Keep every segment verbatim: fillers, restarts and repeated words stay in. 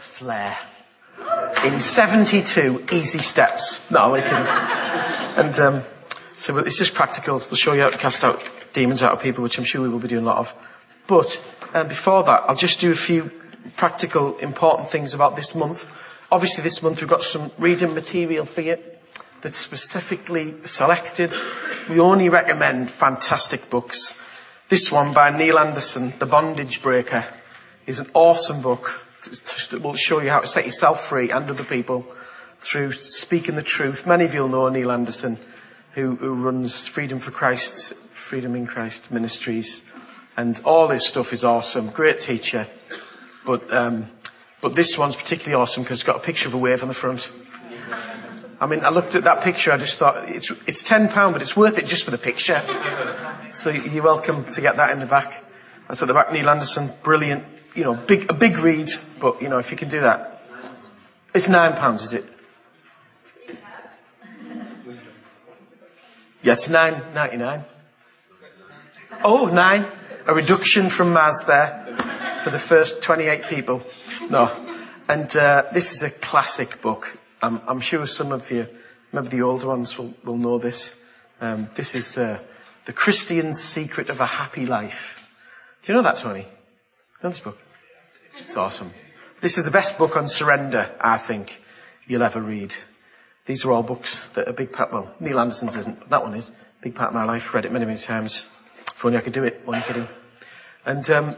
flair. In seventy-two easy steps. No, I'm kidding. And um, so it's just practical. We'll show you how to cast out demons out of people, which I'm sure we will be doing a lot of. But um, before that, I'll just do a few practical, important things about this month. Obviously, this month we've got some reading material for you that's specifically selected. We only recommend fantastic books. This one by Neil Anderson, The Bondage Breaker, is an awesome book that will show you how to set yourself free and other people through speaking the truth. Many of you will know Neil Anderson, who, who runs Freedom for Christ, Freedom in Christ Ministries. And all this stuff is awesome. Great teacher. But um, but this one's particularly awesome because it's got a picture of a wave on the front. I mean, I looked at that picture, I just thought, it's it's ten pounds, but it's worth it just for the picture. So you're welcome to get that in the back. That's at the back, Neil Anderson. Brilliant. You know, big a big read, but, you know, if you can do that. It's nine pounds, is it? Yeah, it's nine ninety-nine. Oh, nine. A reduction from Maz there for the first twenty-eight people. No. And uh, this is a classic book. I'm, I'm sure some of you, maybe the older ones, will, will know this. Um, this is uh, The Christian's Secret of a Happy Life. Do you know that, Tony? You know this book? It's awesome. This is the best book on surrender, I think, you'll ever read. These are all books that are a big part, well, Neil Anderson's isn't, but that one is. Big part of my life. Read it many, many times. If only I could do it. Only kidding. And, um,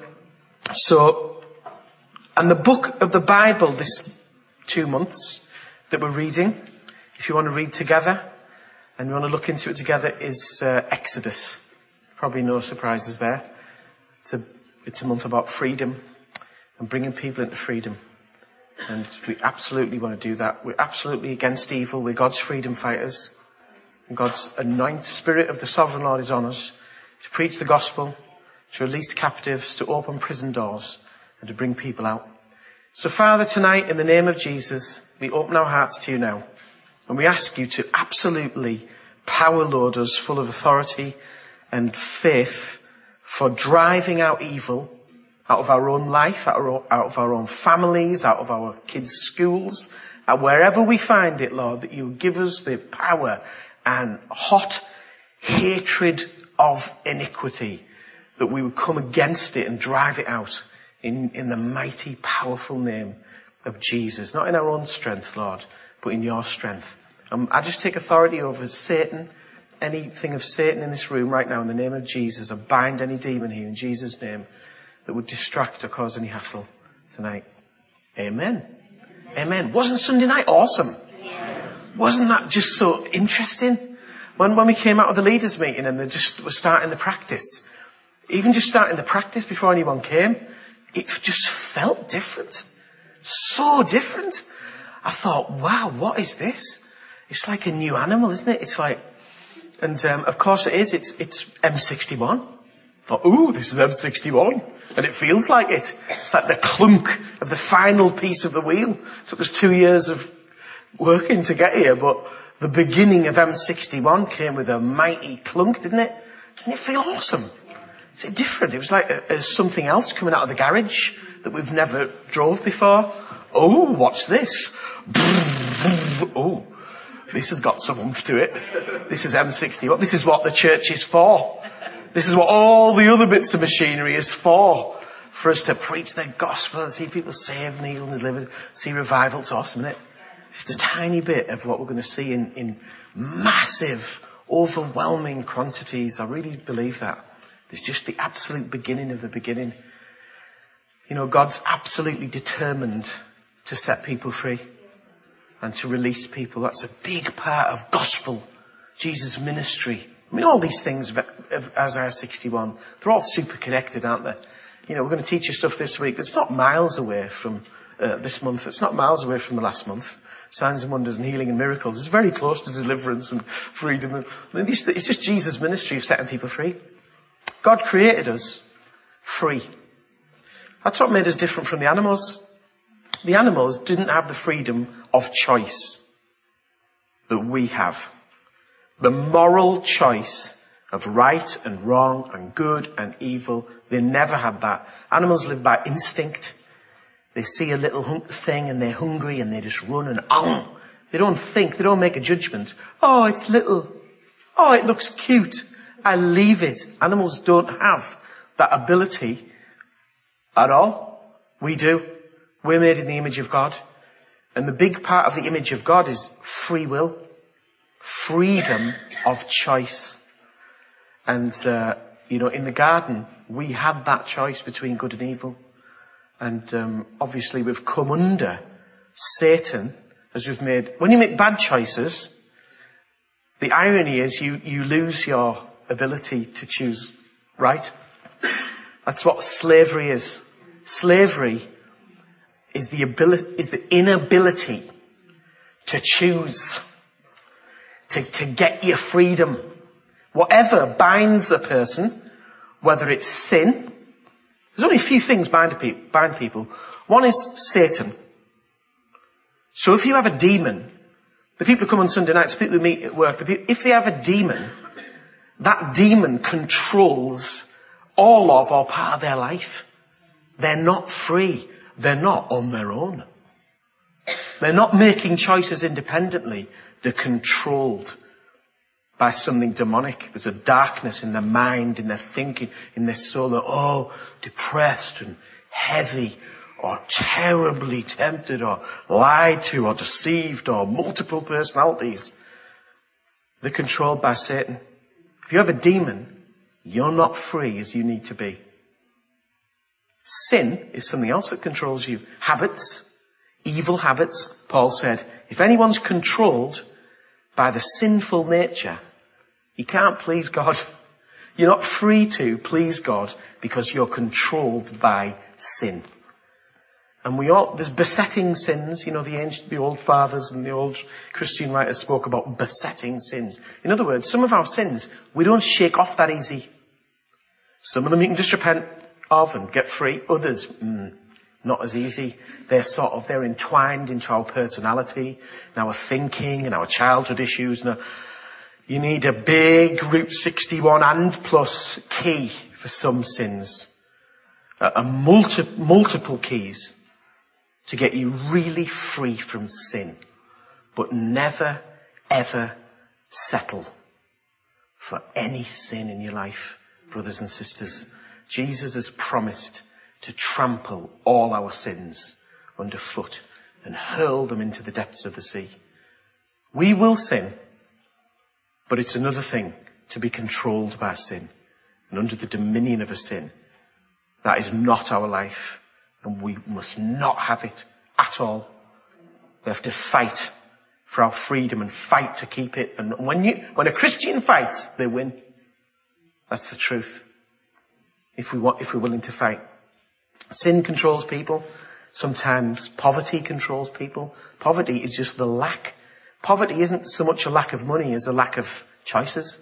so, and the book of the Bible this two months that we're reading, if you want to read together and you want to look into it together, is uh, Exodus. Probably no surprises there. It's a, it's a month about freedom and bringing people into freedom. And we absolutely want to do that. We're absolutely against evil. We're God's freedom fighters. And God's anointed spirit of the sovereign Lord is on us to preach the gospel, to release captives, to open prison doors, and to bring people out. So, Father, tonight, in the name of Jesus, we open our hearts to you now. And we ask you to absolutely power load us full of authority and faith for driving out evil out of our own life, out of our, out of our own families, out of our kids' schools, and wherever we find it, Lord, that you give us the power and hot hatred of iniquity, that we would come against it and drive it out in, in the mighty, powerful name of Jesus. Not in our own strength, Lord, but in your strength. Um, I just take authority over Satan, anything of Satan in this room right now in the name of Jesus. I bind any demon here in Jesus' name that would distract or cause any hassle tonight. Amen. Amen. Wasn't Sunday night awesome? Yeah. Wasn't that just so interesting? When, when we came out of the leaders meeting and they just were starting the practice, even just starting the practice before anyone came, it just felt different. So different. I thought, wow, what is this? It's like a new animal, isn't it? It's like, and um, of course it is. It's it's M sixty-one. I thought, ooh, this is M sixty-one. And it feels like it. It's like the clunk of the final piece of the wheel. It took us two years of working to get here, but the beginning of M sixty-one came with a mighty clunk, didn't it? Didn't it feel awesome? Is it different? It was like a, a something else coming out of the garage that we've never drove before. Oh, what's this? Oh, this has got some oomph to it. This is M sixty-one. This is what the church is for. This is what all the other bits of machinery is for. For us to preach the gospel and see people saved and healed and delivered. See revival. It's awesome, isn't it? Just a tiny bit of what we're going to see in, in massive, overwhelming quantities. I really believe that. It's just the absolute beginning of the beginning. You know, God's absolutely determined to set people free and to release people. That's a big part of gospel, Jesus' ministry. I mean, all these things of, of Isaiah sixty-one, they're all super connected, aren't they? You know, we're going to teach you stuff this week that's not miles away from uh, this month. It's not miles away from the last month. Signs and wonders and healing and miracles. It's very close to deliverance and freedom. I mean, this, it's just Jesus' ministry of setting people free. God created us free. That's what made us different from the animals. The animals didn't have the freedom of choice that we have. The moral choice of right and wrong and good and evil. They never had that. Animals live by instinct. They see a little hunk thing and they're hungry and they just run and oh, they don't think, they don't make a judgment. Oh, it's little. Oh, it looks cute. I leave it. Animals don't have that ability at all. We do. We're made in the image of God. And the big part of the image of God is free will. Freedom of choice. And, uh, you know, in the garden, we had that choice between good and evil. And um, obviously we've come under Satan as we've made... When you make bad choices, the irony is you, you lose your ability to choose right. That's what slavery is. Slavery is the ability, is the inability to choose, to, to get your freedom. Whatever binds a person, whether it's sin... There's only a few things bind people. One is Satan. So if you have a demon, the people who come on Sunday nights, the people who meet at work, the people, if they have a demon, that demon controls all of or part of their life. They're not free. They're not on their own. They're not making choices independently. They're controlled by something demonic. There's a darkness in their mind, in their thinking, in their soul. They're all depressed and heavy or terribly tempted or lied to or deceived or multiple personalities. They're controlled by Satan. If you have a demon, you're not free as you need to be. Sin is something else that controls you. Habits, evil habits. Paul said, if anyone's controlled by the sinful nature, he can't please God. You're not free to please God because you're controlled by sin. And we all, there's besetting sins. You know, the ancient, the old fathers and the old Christian writers spoke about besetting sins. In other words, some of our sins, we don't shake off that easy. Some of them you can just repent of and get free. Others, mm, not as easy. They're sort of, they're entwined into our personality, and our thinking, and our childhood issues. And you need a big Route sixty-one and plus key for some sins. A, a multi, multiple keys to get you really free from sin. But never, ever settle for any sin in your life, brothers and sisters. Jesus has promised to trample all our sins underfoot and hurl them into the depths of the sea. We will sin, but it's another thing to be controlled by sin and under the dominion of a sin. That is not our life, and we must not have it at all. We have to fight for our freedom and fight to keep it. And when you, when a Christian fights, they win. That's the truth. If we want, if we're willing to fight. Sin controls people. Sometimes poverty controls people. Poverty is just the lack. Poverty isn't so much a lack of money as a lack of choices.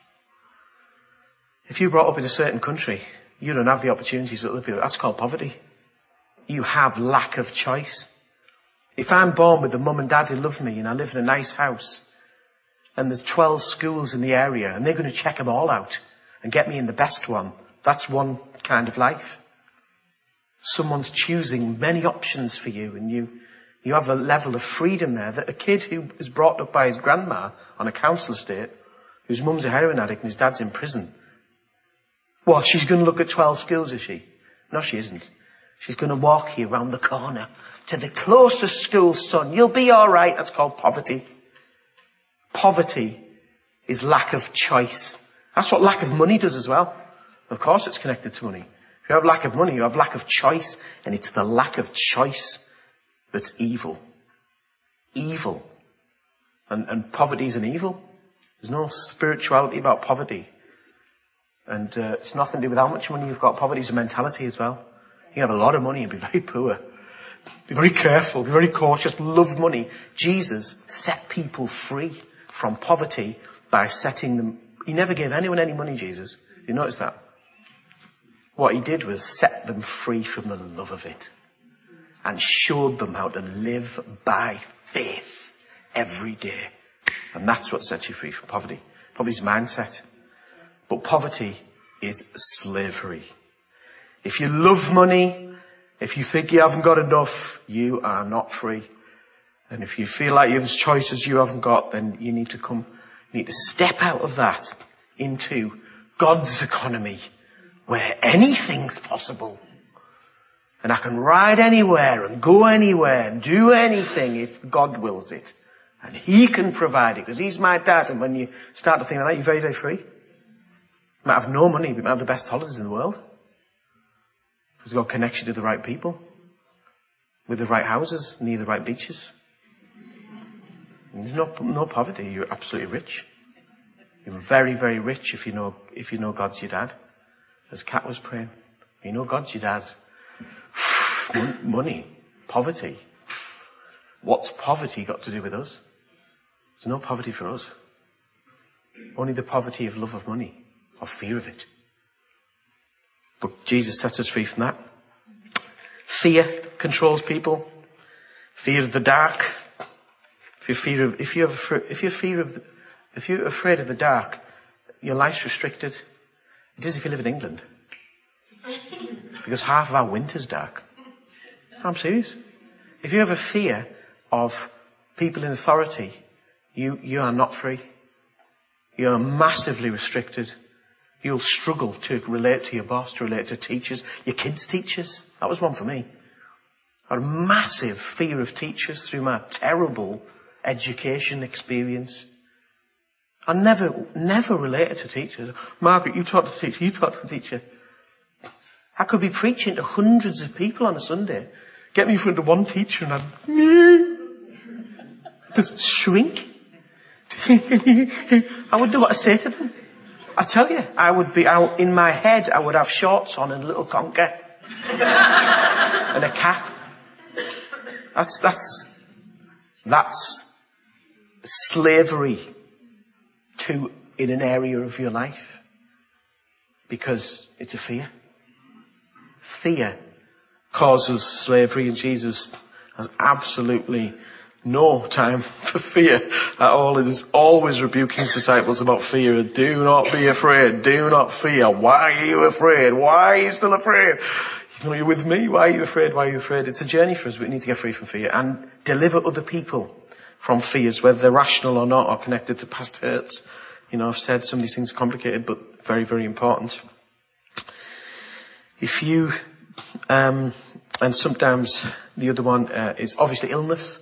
If you're brought up in a certain country, you don't have the opportunities that other people. That's called poverty. You have lack of choice. If I'm born with a mum and dad who love me and I live in a nice house and there's twelve schools in the area and they're going to check them all out and get me in the best one, that's one kind of life. Someone's choosing many options for you, and you, you have a level of freedom there that a kid who is brought up by his grandma on a council estate, whose mum's a heroin addict and his dad's in prison. Well, she's going to look at twelve schools, is she? No, she isn't. She's going to walk you round the corner to the closest school, son. You'll be all right. That's called poverty. Poverty is lack of choice. That's what lack of money does as well. Of course it's connected to money. If you have lack of money, you have lack of choice, and it's the lack of choice that's evil. Evil. And, and poverty is an evil. There's no spirituality about poverty. And uh, it's nothing to do with how much money you've got. Poverty is a mentality as well. You can have a lot of money and be very poor. Be very careful, be very cautious, love money. Jesus set people free from poverty by setting them... He never gave anyone any money, Jesus. You notice that? What he did was set them free from the love of it and showed them how to live by faith every day. And that's what sets you free from poverty. Poverty's mindset. But poverty is slavery. If you love money If you think you haven't got enough, you are not free. And if you feel like there's choices you haven't got, then you need to come, you need to step out of that into God's economy, where anything's possible. And I can ride anywhere and go anywhere and do anything if God wills it. And He can provide it, because He's my dad. And when you start to think like that, you're very, very free. You might have no money, but you might have the best holidays in the world. Because God connects you to the right people, with the right houses, near the right beaches. And there's no, no poverty. You're absolutely rich. You're very, very rich if you know, if you know God's your dad. As Kat was praying. You know God's your dad. Money. Poverty. What's poverty got to do with us? There's no poverty for us. Only the poverty of love of money, or fear of it. But Jesus sets us free from that. Fear controls people. Fear of the dark. If you're fear of, if you're, if you're fear of, the, if you're afraid of the dark, your life's restricted. It is if you live in England. Because half of our winter's dark. I'm serious. If you have a fear of people in authority, you, you are not free. You are massively restricted. You'll struggle to relate to your boss, to relate to teachers, your kids' teachers. That was one for me. I had a massive fear of teachers through my terrible education experience. I never, never related to teachers. Margaret, you talk to the teacher, you talk to the teacher. I could be preaching to hundreds of people on a Sunday. Get me in front of one teacher and I'd just shrink. I would do what I say to them. I tell you, I would be out in my head, I would have shorts on and a little conker. And a cap. That's, that's, that's slavery to, in an area of your life. Because it's a fear. Fear causes slavery, and Jesus has absolutely no time for fear at all. It is always rebuking his disciples about fear. Do not be afraid. Do not fear. Why are you afraid? Why are you still afraid? You know, you're with me. Why are you afraid? Why are you afraid? It's a journey for us. We need to get free from fear and deliver other people from fears, whether they're rational or not, or connected to past hurts. You know, I've said some of these things are complicated, but very, very important. If you, um, and sometimes the other one uh, is obviously illness.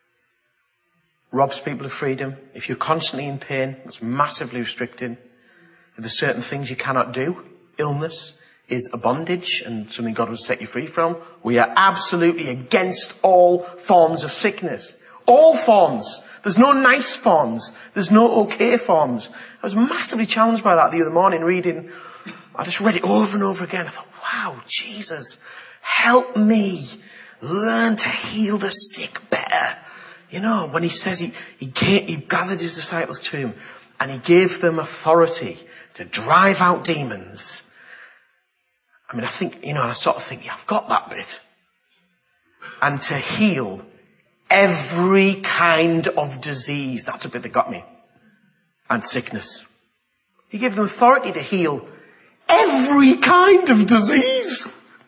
Robs people of freedom. If you're constantly in pain, that's massively restricting. If there's certain things you cannot do, illness is a bondage and something God will set you free from. We are absolutely against all forms of sickness. All forms. There's no nice forms. There's no okay forms. I was massively challenged by that the other morning reading. I just read it over and over again. I thought, wow, Jesus, help me learn to heal the sick better. You know, when he says he, he, came, he gathered his disciples to him and he gave them authority to drive out demons. I mean, I think, you know, I sort of think, yeah, I've got that bit. And to heal every kind of disease. That's a bit that got me. And sickness. He gave them authority to heal every kind of disease.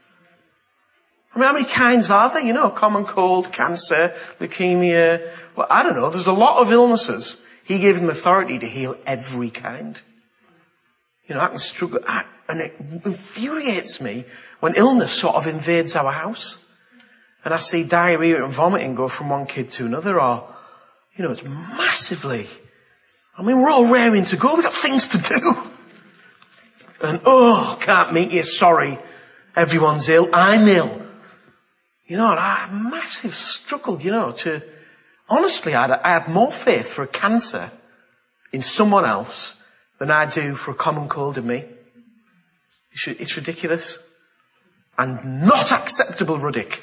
I mean, how many kinds are there? You know, common cold, cancer, leukemia. Well, I don't know. There's a lot of illnesses. He gave them authority to heal every kind. You know, I can struggle. I, and it infuriates me when illness sort of invades our house. And I see diarrhea and vomiting go from one kid to another. Or, you know, it's massively. I mean, we're all raring to go. We've got things to do. And, oh, can't meet you. Sorry. Everyone's ill. I'm ill. You know, I had a massive struggle, you know, to, honestly, I, had, I have more faith for a cancer in someone else than I do for a common cold in me. It's, it's ridiculous. And not acceptable, Ruddick.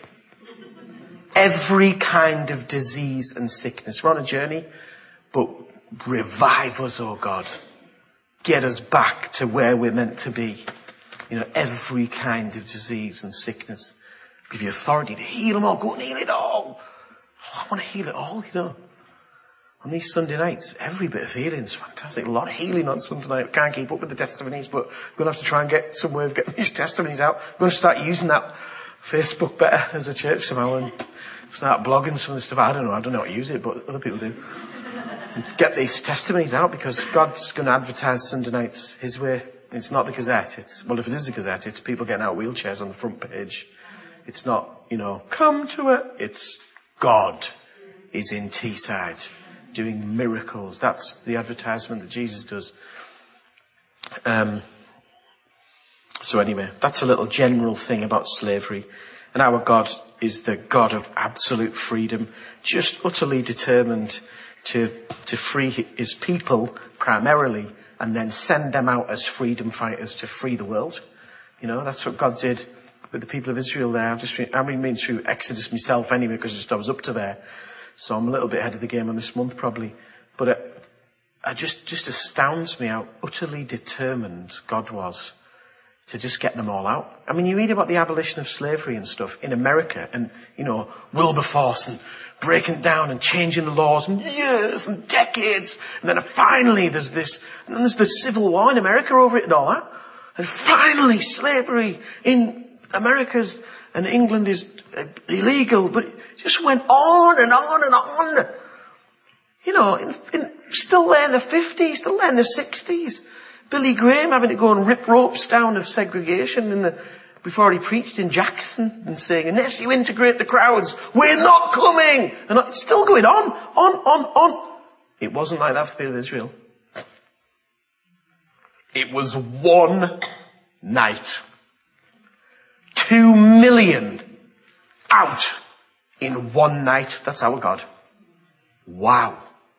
Every kind of disease and sickness. We're on a journey, but revive us, oh God. Get us back to where we're meant to be. You know, every kind of disease and sickness. Give you authority to heal them all. Go and heal it all. Oh, I want to heal it all, you know. On these Sunday nights, every bit of healing is fantastic. A lot of healing on Sunday night. I can't keep up with the testimonies, but I'm going to have to try and get some way of getting these testimonies out. I'm going to start using that Facebook better as a church somehow and start blogging some of the stuff. I don't know. I don't know how to use it, but other people do. And get these testimonies out because God's going to advertise Sunday nights his way. It's not the Gazette. It's, well, if it is the Gazette, it's people getting out of wheelchairs on the front page. It's not, you know, come to it. It's God is in Teesside doing miracles. That's the advertisement that Jesus does. Um, so anyway, that's a little general thing about slavery. And our God is the God of absolute freedom, just utterly determined to, to free his people primarily and then send them out as freedom fighters to free the world. You know, that's what God did with the people of Israel there. I've just been, I mean, been through Exodus myself anyway, because just I was up to there. So I'm a little bit ahead of the game on this month probably. But it, it just, just astounds me how utterly determined God was to just get them all out. I mean, you read about the abolition of slavery and stuff in America and, you know, Wilberforce and breaking down and changing the laws and years and decades. And then finally there's this, and then there's the Civil War in America over it and all that. And finally slavery in America's and England is illegal, but it just went on and on and on. You know, in, in, still there in the fifties, still there in the sixties. Billy Graham having to go and rip ropes down of segregation in the, before he preached in Jackson and saying, unless you integrate the crowds, we're not coming. And it's still going on, on, on, on. It wasn't like that for the people of Israel. It was one night. Two million out in one night. That's our God. Wow.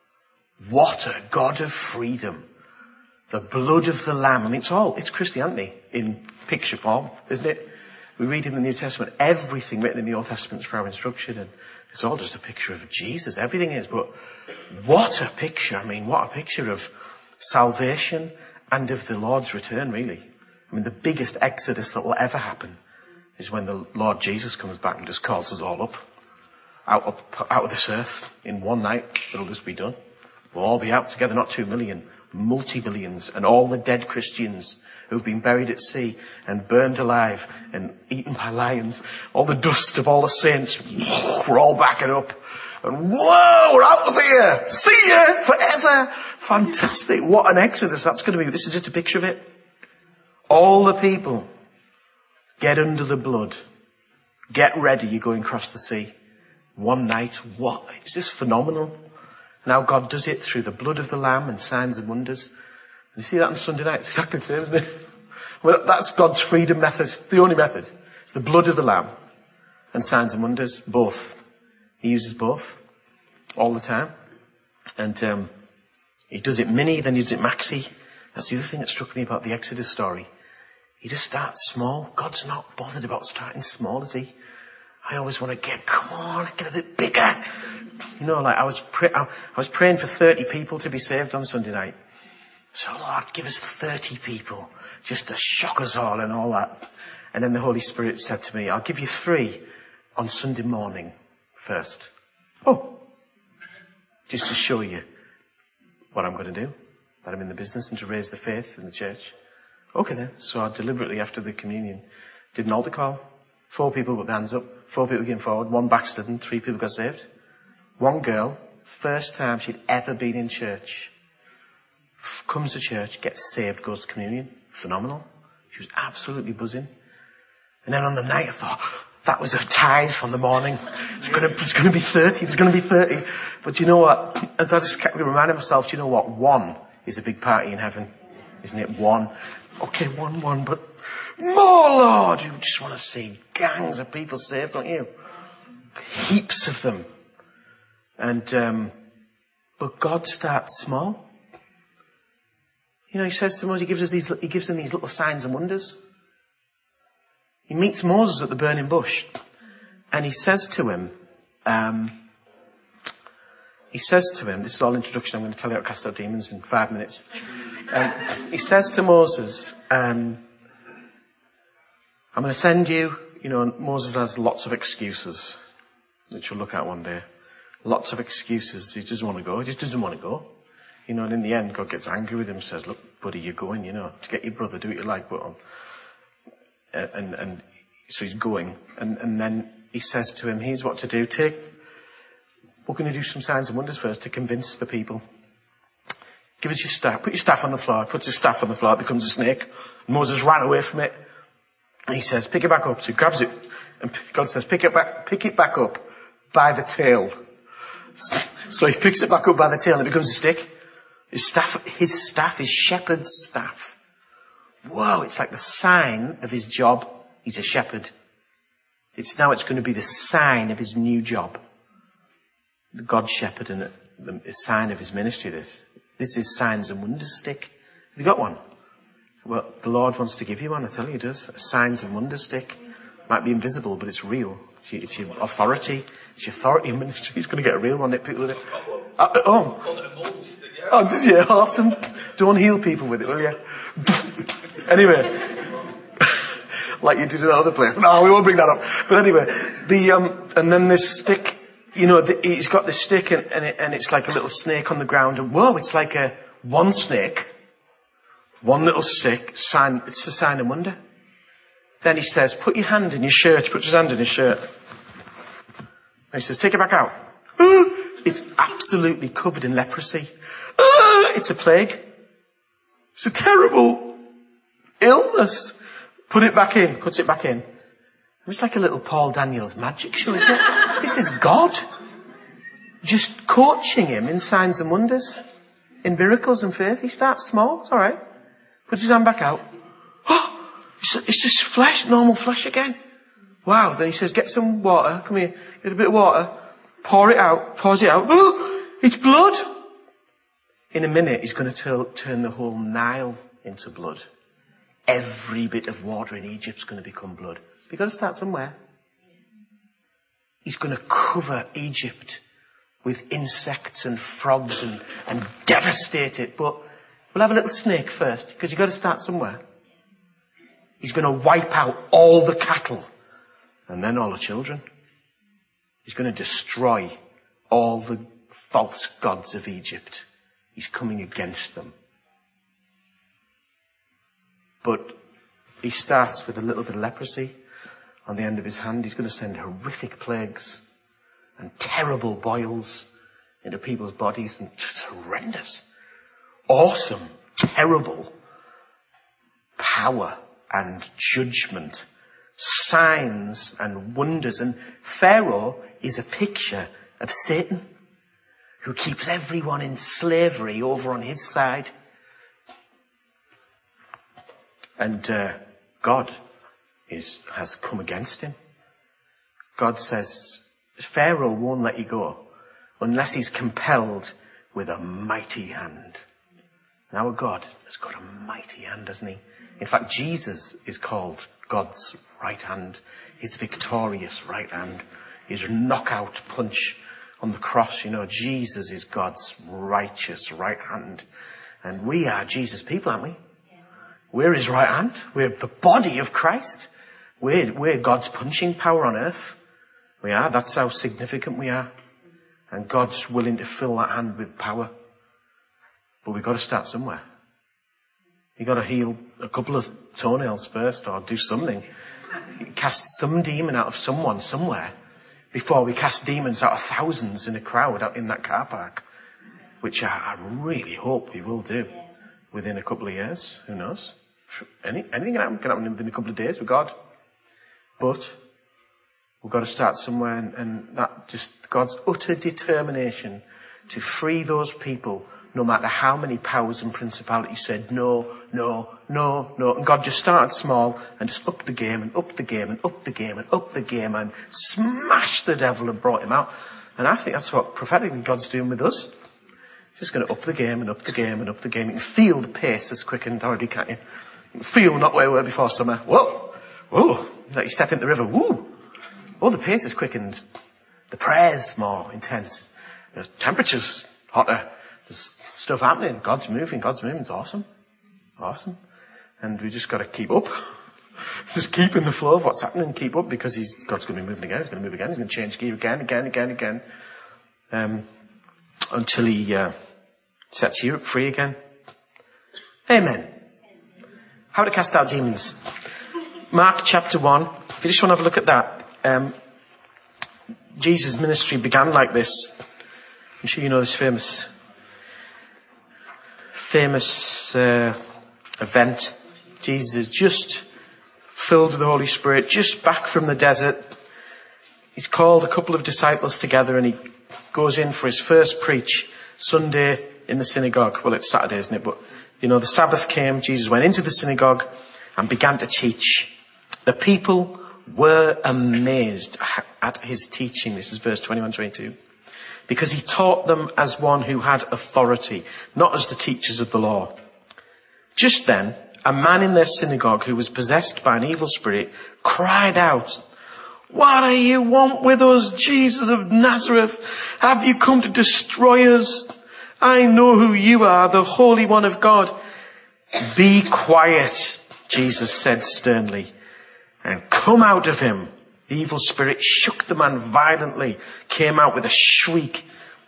What a God of freedom. The blood of the Lamb. I mean, it's all, it's Christianity in picture form, isn't it? We read in the New Testament, everything written in the Old Testament is for our instruction, and it's all just a picture of Jesus. Everything is, but what a picture. I mean, what a picture of salvation and of the Lord's return, really. I mean, the biggest exodus that will ever happen is when the Lord Jesus comes back and just calls us all up. Out of, out of this earth in one night. It'll just be done. We'll all be out together, not two million, multi-billions, and all the dead Christians who've been buried at sea and burned alive and eaten by lions. All the dust of all the saints, we're all backing up. And whoa, we're out of here. See ya forever. Fantastic. What an exodus that's going to be. This is just a picture of it. All the people get under the blood. Get ready. You're going across the sea. One night. What? It's just phenomenal. Now God does it through the blood of the Lamb and signs and wonders. And you see that on Sunday night. It's exactly the same, isn't it? Well, that's God's freedom method. The only method. It's the blood of the Lamb and signs and wonders. Both. He uses both. All the time. And um, he does it mini, then he does it maxi. That's the other thing that struck me about the Exodus story. He just starts small. God's not bothered about starting small, is he? I always want to get, come on, get a bit bigger. You know, like I was, pray, I was praying for thirty people to be saved on Sunday night. So Lord, give us thirty people just to shock us all and all that. And then the Holy Spirit said to me, I'll give you three on Sunday morning first. Oh, just to show you what I'm going to do, that I'm in the business and to raise the faith in the church. Okay then. So I deliberately after the communion did an altar call. Four people put their hands up. Four people came forward. One backslidden. Three people got saved. One girl, first time she'd ever been in church, comes to church, gets saved, goes to communion. Phenomenal. She was absolutely buzzing. And then on the night I thought, that was a tithe from the morning. It's going to, it's going to be thirty. It's going to be thirty. But you know what? I just kept reminding myself, do you know what? One is a big party in heaven. Isn't it? One. Okay, one, one, but more, Lord. You just want to see gangs of people saved, don't you? Heaps of them. And, um, but God starts small. You know, he says to Moses, he gives us these, he gives them these little signs and wonders. He meets Moses at the burning bush. And he says to him, um, he says to him, this is all introduction, I'm going to tell you how to cast out demons in five minutes. Um, he says to Moses, um, I'm going to send you, you know, and Moses has lots of excuses, which we'll look at one day. Lots of excuses. He doesn't want to go. He just doesn't want to go. You know, and in the end, God gets angry with him and says, look, buddy, you're going, you know, to get your brother, do what you like, but, um, and, and so he's going. And, and then he says to him, here's what to do. Take, we're going to do some signs and wonders first to convince the people. Give us your staff. Put your staff on the floor. Puts his staff on the floor. It becomes a snake. And Moses ran away from it. And he says, pick it back up. So he grabs it. And God says, pick it back, pick it back up by the tail. So he picks it back up by the tail and it becomes a stick. His staff, his staff is shepherd's staff. Whoa, it's like the sign of his job. He's a shepherd. It's now it's going to be the sign of his new job. The God shepherd and the, the sign of his ministry, this. This is signs and wonders stick. Have you got one? Well, the Lord wants to give you one, I tell you he does. A signs and wonders stick. Might be invisible, but it's real. It's your, it's your authority. It's your authority ministry. He's going to get a real one. People with it. Uh, oh. Oh, did you? Awesome. Don't heal people with it, will you? Anyway. Like you did in the other place. No, we won't bring that up. But anyway, the, um, and then this stick, you know, the, he's got this stick and, and, it, and it's like a little snake on the ground. And whoa, it's like a one snake, one little stick, sign, it's a sign and wonder. Then he says, put your hand in your shirt. Put his hand in his shirt. And he says, take it back out. It's absolutely covered in leprosy. It's a plague. It's a terrible illness. Put it back in. Puts it back in. It's like a little Paul Daniels magic show, isn't it? This is God. Just coaching him in signs and wonders. In miracles and faith. He starts small. It's alright. Puts his hand back out. Oh! It's, it's just flesh, normal flesh again. Wow. Then he says, get some water. Come here. Get a bit of water. Pour it out. Pours it out. Oh! It's blood. In a minute, he's going to turn the whole Nile into blood. Every bit of water in Egypt's going to become blood. You've got to start somewhere. He's going to cover Egypt with insects and frogs and, and devastate it. But we'll have a little snake first, because you've got to start somewhere. He's going to wipe out all the cattle and then all the children. He's going to destroy all the false gods of Egypt. He's coming against them. But he starts with a little bit of leprosy on the end of his hand. He's going to send horrific plagues and terrible boils into people's bodies, and it's horrendous. Awesome, terrible power and judgment, signs and wonders. And Pharaoh is a picture of Satan, who keeps everyone in slavery over on his side. And uh, God is has come against him. God says, Pharaoh won't let you go unless he's compelled with a mighty hand. And our God has got a mighty hand, hasn't he? In fact, Jesus is called God's right hand. His victorious right hand. His knockout punch on the cross. You know, Jesus is God's righteous right hand. And we are Jesus' people, aren't we? We're his right hand. We're the body of Christ. We're, we're God's punching power on earth. We are. That's how significant we are. And God's willing to fill that hand with power. But we've got to start somewhere. You've got to heal a couple of toenails first, or do something. Cast some demon out of someone somewhere before we cast demons out of thousands in a crowd out in that car park. Which I, I really hope we will do within a couple of years. Who knows? Any, anything can happen, can happen within a couple of days with God. But we've got to start somewhere, and, and that just God's utter determination to free those people, no matter how many powers and principalities said no, no, no, no. And God just started small and just upped the game and upped the game and upped the game and upped the game and smashed the devil and brought him out. And I think that's what prophetically God's doing with us. He's just going to up the game and up the game and up the game. You can feel the pace has quickened already, can't you? You can feel not where we were before summer. Whoa! Whoa! Like you step into the river. Woo! Oh, the pace has quickened. The prayer's more intense. The temperature's hotter. There's stuff happening. God's moving. God's moving. It's awesome. Awesome. And we just got to keep up. Just keep in the flow of what's happening and keep up, because he's, God's going to be moving again. He's going to move again. He's going to change gear again, again, again, again. Um, until he uh, sets you free again. Amen. How to cast out demons. Mark chapter one. if you just want to have a look at that, um, Jesus' ministry began like this. I'm sure you know this famous, famous uh, event. Jesus is just filled with the Holy Spirit, just back from the desert. He's called a couple of disciples together and he goes in for his first preach Sunday in the synagogue. Well, it's Saturday, isn't it? But, you know, the Sabbath came, Jesus went into the synagogue and began to teach. The people were amazed at his teaching. This is verse twenty-one, twenty-two. Because he taught them as one who had authority, not as the teachers of the law. Just then, a man in their synagogue who was possessed by an evil spirit cried out, "What do you want with us, Jesus of Nazareth? Have you come to destroy us? I know who you are, the Holy One of God." "Be quiet," Jesus said sternly, "and come out of him." The evil spirit shook the man violently, came out with a shriek.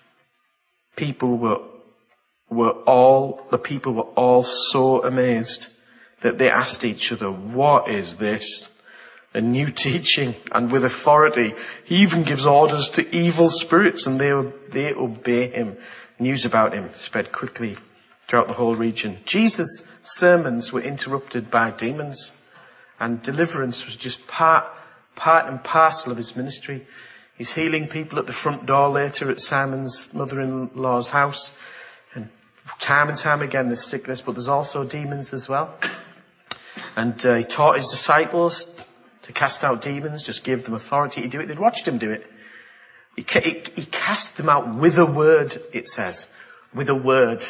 People were, were all, the people were all so amazed that they asked each other, "What is this? A new teaching and with authority. He even gives orders to evil spirits and they, they obey him." News about him spread quickly throughout the whole region. Jesus' sermons were interrupted by demons, and deliverance was just part, part and parcel of his ministry. He's healing people at the front door later at Simon's mother-in-law's house. And time and time again there's sickness, but there's also demons as well. And uh, he taught his disciples to cast out demons, just give them authority to do it. They'd watched him do it. He, ca- he, he cast them out with a word, it says. With a word.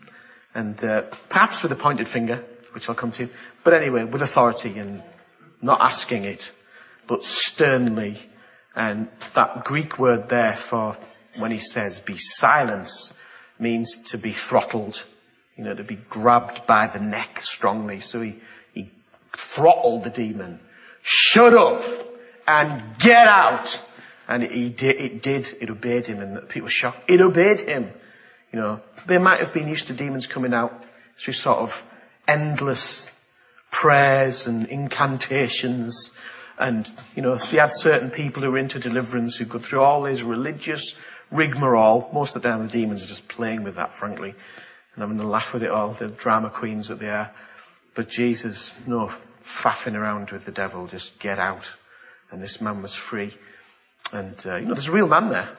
And uh, perhaps with a pointed finger, which I'll come to. But anyway, with authority and not asking it, but sternly. And that Greek word there for when he says be silent means to be throttled. You know, to be grabbed by the neck strongly. So he, he throttled the demon. "Shut up and get out." And he did, it did, it obeyed him, and people were shocked. It obeyed him. You know, they might have been used to demons coming out through sort of endless prayers and incantations. And, you know, they had certain people who were into deliverance who go through all this religious rigmarole. Most of the time the demons are just playing with that, frankly, and having a laugh with it all. The drama queens that they are. But Jesus, no faffing around with the devil, just get out. And this man was free. And, uh, you know, there's a real man there.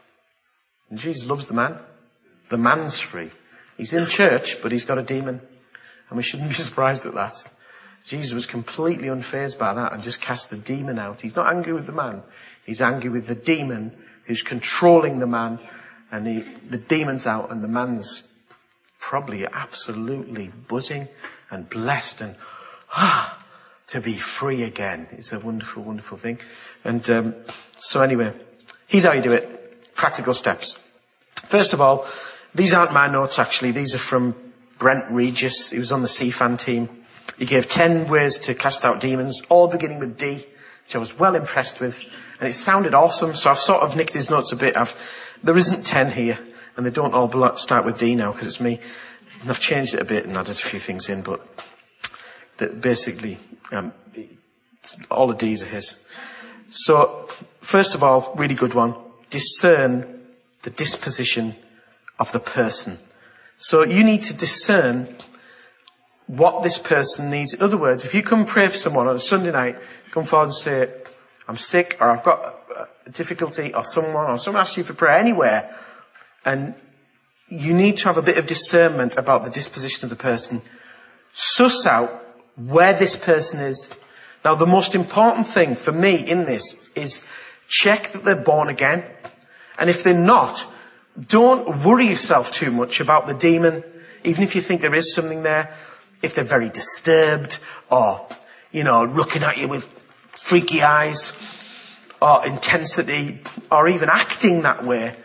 And Jesus loves the man. The man's free. He's in church, but he's got a demon. And we shouldn't be surprised at that. Jesus was completely unfazed by that and just cast the demon out. He's not angry with the man. He's angry with the demon who's controlling the man. And he, the demon's out and the man's probably absolutely buzzing and blessed and, ah, to be free again. It's a wonderful, wonderful thing. And um, so anyway, here's how you do it. Practical steps. First of all, these aren't my notes actually. These are from Brent Regis. He was on the C FAN team. He gave ten ways to cast out demons, all beginning with D, which I was well impressed with. And it sounded awesome, so I've sort of nicked his notes a bit. I've, there isn't ten here, and they don't all start with D now because it's me. And I've changed it a bit and added a few things in, but that basically, um, all the D's are his. So, first of all, really good one. Discern the disposition of the person. So you need to discern what this person needs. In other words, if you come pray for someone on a Sunday night, come forward and say, "I'm sick," or "I've got a difficulty," or someone, or someone asks you for prayer anywhere, and you need to have a bit of discernment about the disposition of the person. Suss out where this person is. Now, the most important thing for me in this is check that they're born again. And if they're not, don't worry yourself too much about the demon, even if you think there is something there. If they're very disturbed, or, you know, looking at you with freaky eyes, or intensity, or even acting that way,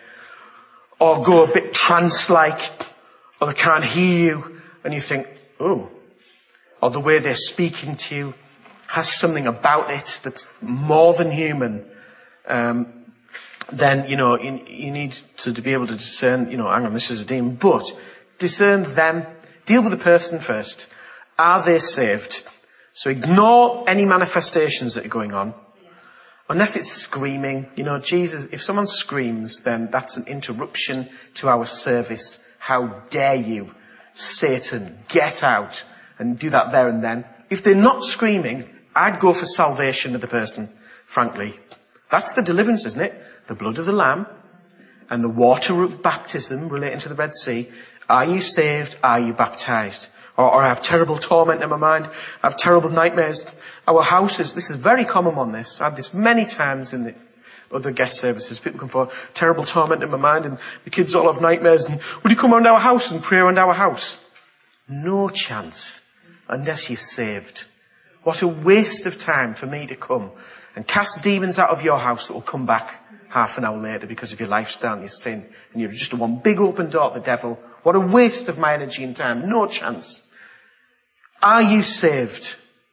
or go a bit trance-like, or they can't hear you, and you think, oh, or the way they're speaking to you has something about it that's more than human, um, then, you know, you, you need to, to be able to discern, you know, hang on, this is a demon. But discern them. Deal with the person first. Are they saved? So ignore any manifestations that are going on. Unless it's screaming. You know, Jesus, if someone screams, then that's an interruption to our service. How dare you, Satan, get out and do that there and then. If they're not screaming, I'd go for salvation of the person, frankly. That's the deliverance, isn't it? The blood of the Lamb and the water of baptism relating to the Red Sea. Are you saved? Are you baptized? Or, or I have terrible torment in my mind. I have terrible nightmares. Our houses, this is very common on this. I had this many times in the other guest services. People come forward, terrible torment in my mind, and the kids all have nightmares. And would you come around our house and pray around our house? No chance, unless you're saved. What a waste of time for me to come and cast demons out of your house that will come back half an hour later because of your lifestyle and your sin. And you're just one big open door to the devil. What a waste of my energy and time. No chance. Are you saved?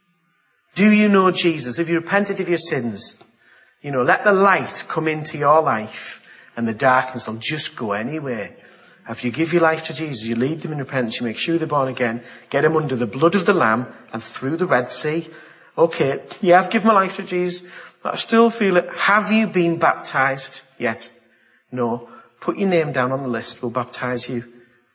Do you know Jesus? Have you repented of your sins? You know, let the light come into your life and the darkness will just go anywhere. If you give your life to Jesus, you lead them in repentance, you make sure they're born again, get them under the blood of the Lamb and through the Red Sea. Okay, yeah, I've given my life to Jesus, but I still feel it. Have you been baptized yet? No. Put your name down on the list. We'll baptize you.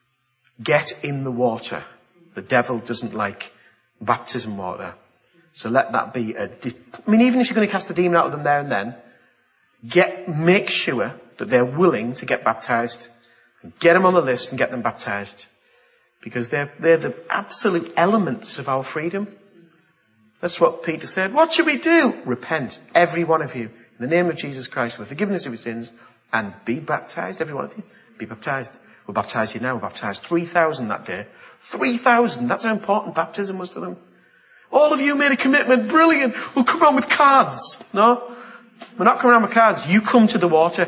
Get in the water. The devil doesn't like baptism water. So let that be a, I mean, even if you're going to cast the demon out of them there and then, get, make sure that they're willing to get baptized. Get them on the list and get them baptized. Because they're, they're the absolute elements of our freedom. That's what Peter said. What should we do? Repent, every one of you, in the name of Jesus Christ, for the forgiveness of your sins, and be baptized, every one of you. Be baptized. We'll baptize you now. We'll baptize three thousand that day. three thousand. That's how important baptism was to them. All of you made a commitment. Brilliant. We'll come around with cards. No? We're not coming around with cards. You come to the water.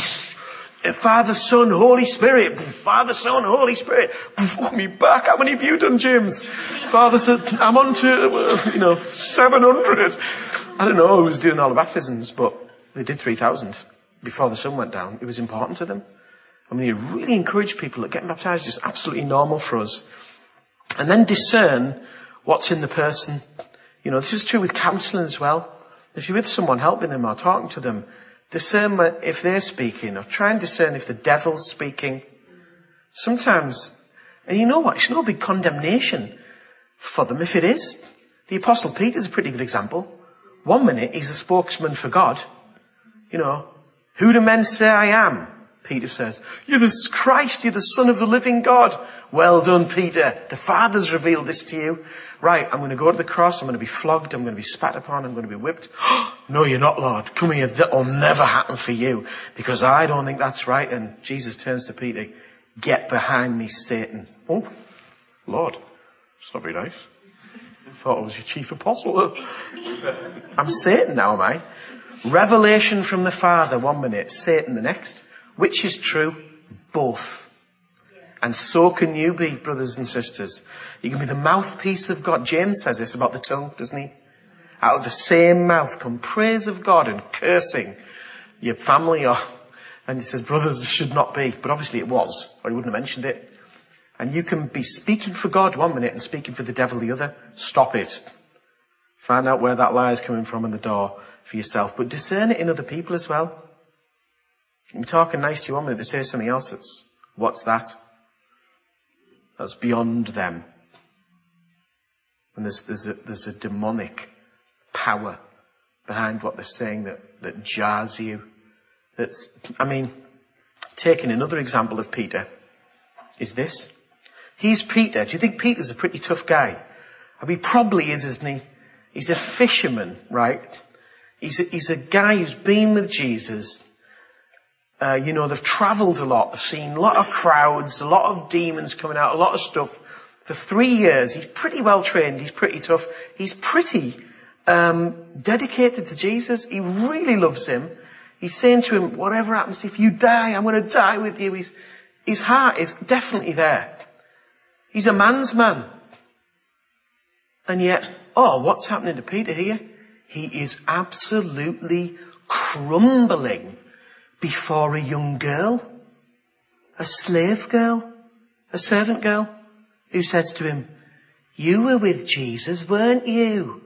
Father, Son, Holy Spirit. Father, Son, Holy Spirit. Put me back. How many have you done, James? Father said, I'm on to, you know, seven hundred. I don't know who was doing all the baptisms, but they did three thousand before the sun went down. It was important to them. I mean, you really encourage people that getting baptized is absolutely normal for us. And then discern what's in the person. You know, this is true with counselling as well. If you're with someone helping them or talking to them, discern if they're speaking, or try and discern if the devil's speaking. Sometimes, and you know what, it's no big condemnation for them if it is. The Apostle Peter's a pretty good example. One minute he's a spokesman for God. You know, who do men say I am? Peter says, you're the Christ, you're the Son of the living God. Well done, Peter. The Father's revealed this to you. Right, I'm going to go to the cross, I'm going to be flogged, I'm going to be spat upon, I'm going to be whipped. No, you're not, Lord. Come here, that'll never happen for you, because I don't think that's right. And Jesus turns to Peter, get behind me, Satan. Oh, Lord, it's not very nice. I thought I was your chief apostle. I'm Satan now, am I? Revelation from the Father one minute, Satan the next. Which is true? Both. And so can you be, brothers and sisters. You can be the mouthpiece of God. James says this about the tongue, doesn't he? Out of the same mouth come praise of God and cursing your family. Or, and he says, brothers, this should not be. But obviously it was, or he wouldn't have mentioned it. And you can be speaking for God one minute and speaking for the devil the other. Stop it. Find out where that lie is coming from in the door for yourself. But discern it in other people as well. I'm talking nice to you one minute, they say something else. It's, what's that? That's beyond them. And there's, there's a, there's a demonic power behind what they're saying that, that jars you. That's, I mean, taking another example of Peter is this. He's Peter. Do you think Peter's a pretty tough guy? I mean, he probably is, isn't he? He's a fisherman, right? He's a, he's a guy who's been with Jesus. Uh, you know, they've travelled a lot. They've seen a lot of crowds, a lot of demons coming out, a lot of stuff. For three years, he's pretty well trained. He's pretty tough. He's pretty um, dedicated to Jesus. He really loves him. He's saying to him, whatever happens, if you die, I'm going to die with you. He's, his heart is definitely there. He's a man's man. And yet, oh, what's happening to Peter here? He is absolutely crumbling before a young girl, a slave girl, a servant girl, who says to him, You were with Jesus, weren't you?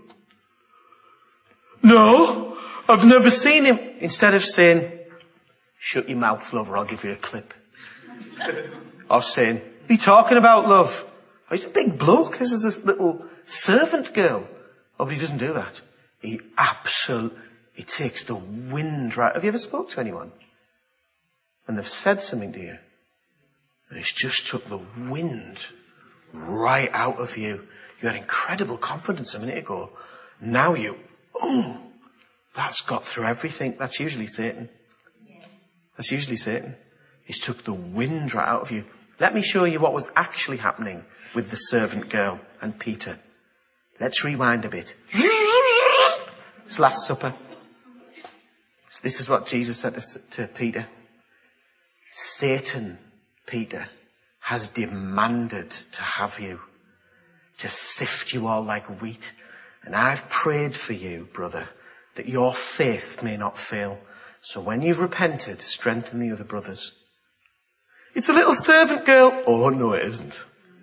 No, I've never seen him. Instead of saying, shut your mouth, love, or I'll give you a clip. Or saying, what are you talking about, love? Oh, he's a big bloke. This is a little servant girl. Oh, but he doesn't do that. He absolutely, he takes the wind right. Have you ever spoke to anyone? And they've said something to you. And it's just took the wind right out of you. You had incredible confidence a minute ago. Now you, oh, that's got through everything. That's usually Satan. That's usually Satan. He's took the wind right out of you. Let me show you what was actually happening with the servant girl and Peter. Let's rewind a bit. It's Last Supper. So this is what Jesus said to, to Peter. Satan, Peter, has demanded to have you, to sift you all like wheat. And I've prayed for you, brother, that your faith may not fail. So when you've repented, strengthen the other brothers. It's a little servant girl. Oh, no, it isn't.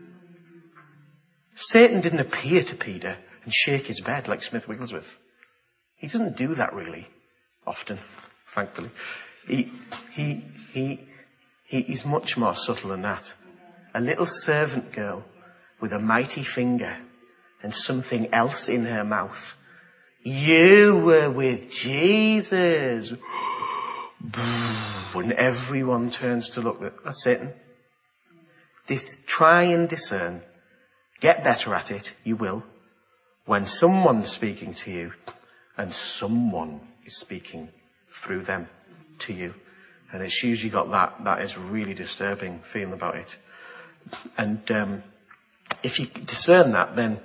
Satan didn't appear to Peter and shake his bed like Smith Wigglesworth. He doesn't do that really often, thankfully. He, he, he, he, he's much more subtle than that. A little servant girl with a mighty finger and something else in her mouth. You were with Jesus. When everyone turns to look, that's Satan. Dis- try and discern. Get better at it. You will. When someone's speaking to you and someone is speaking through them to you. And it's usually got that, that is really disturbing feeling about it. And um, if you discern that, then,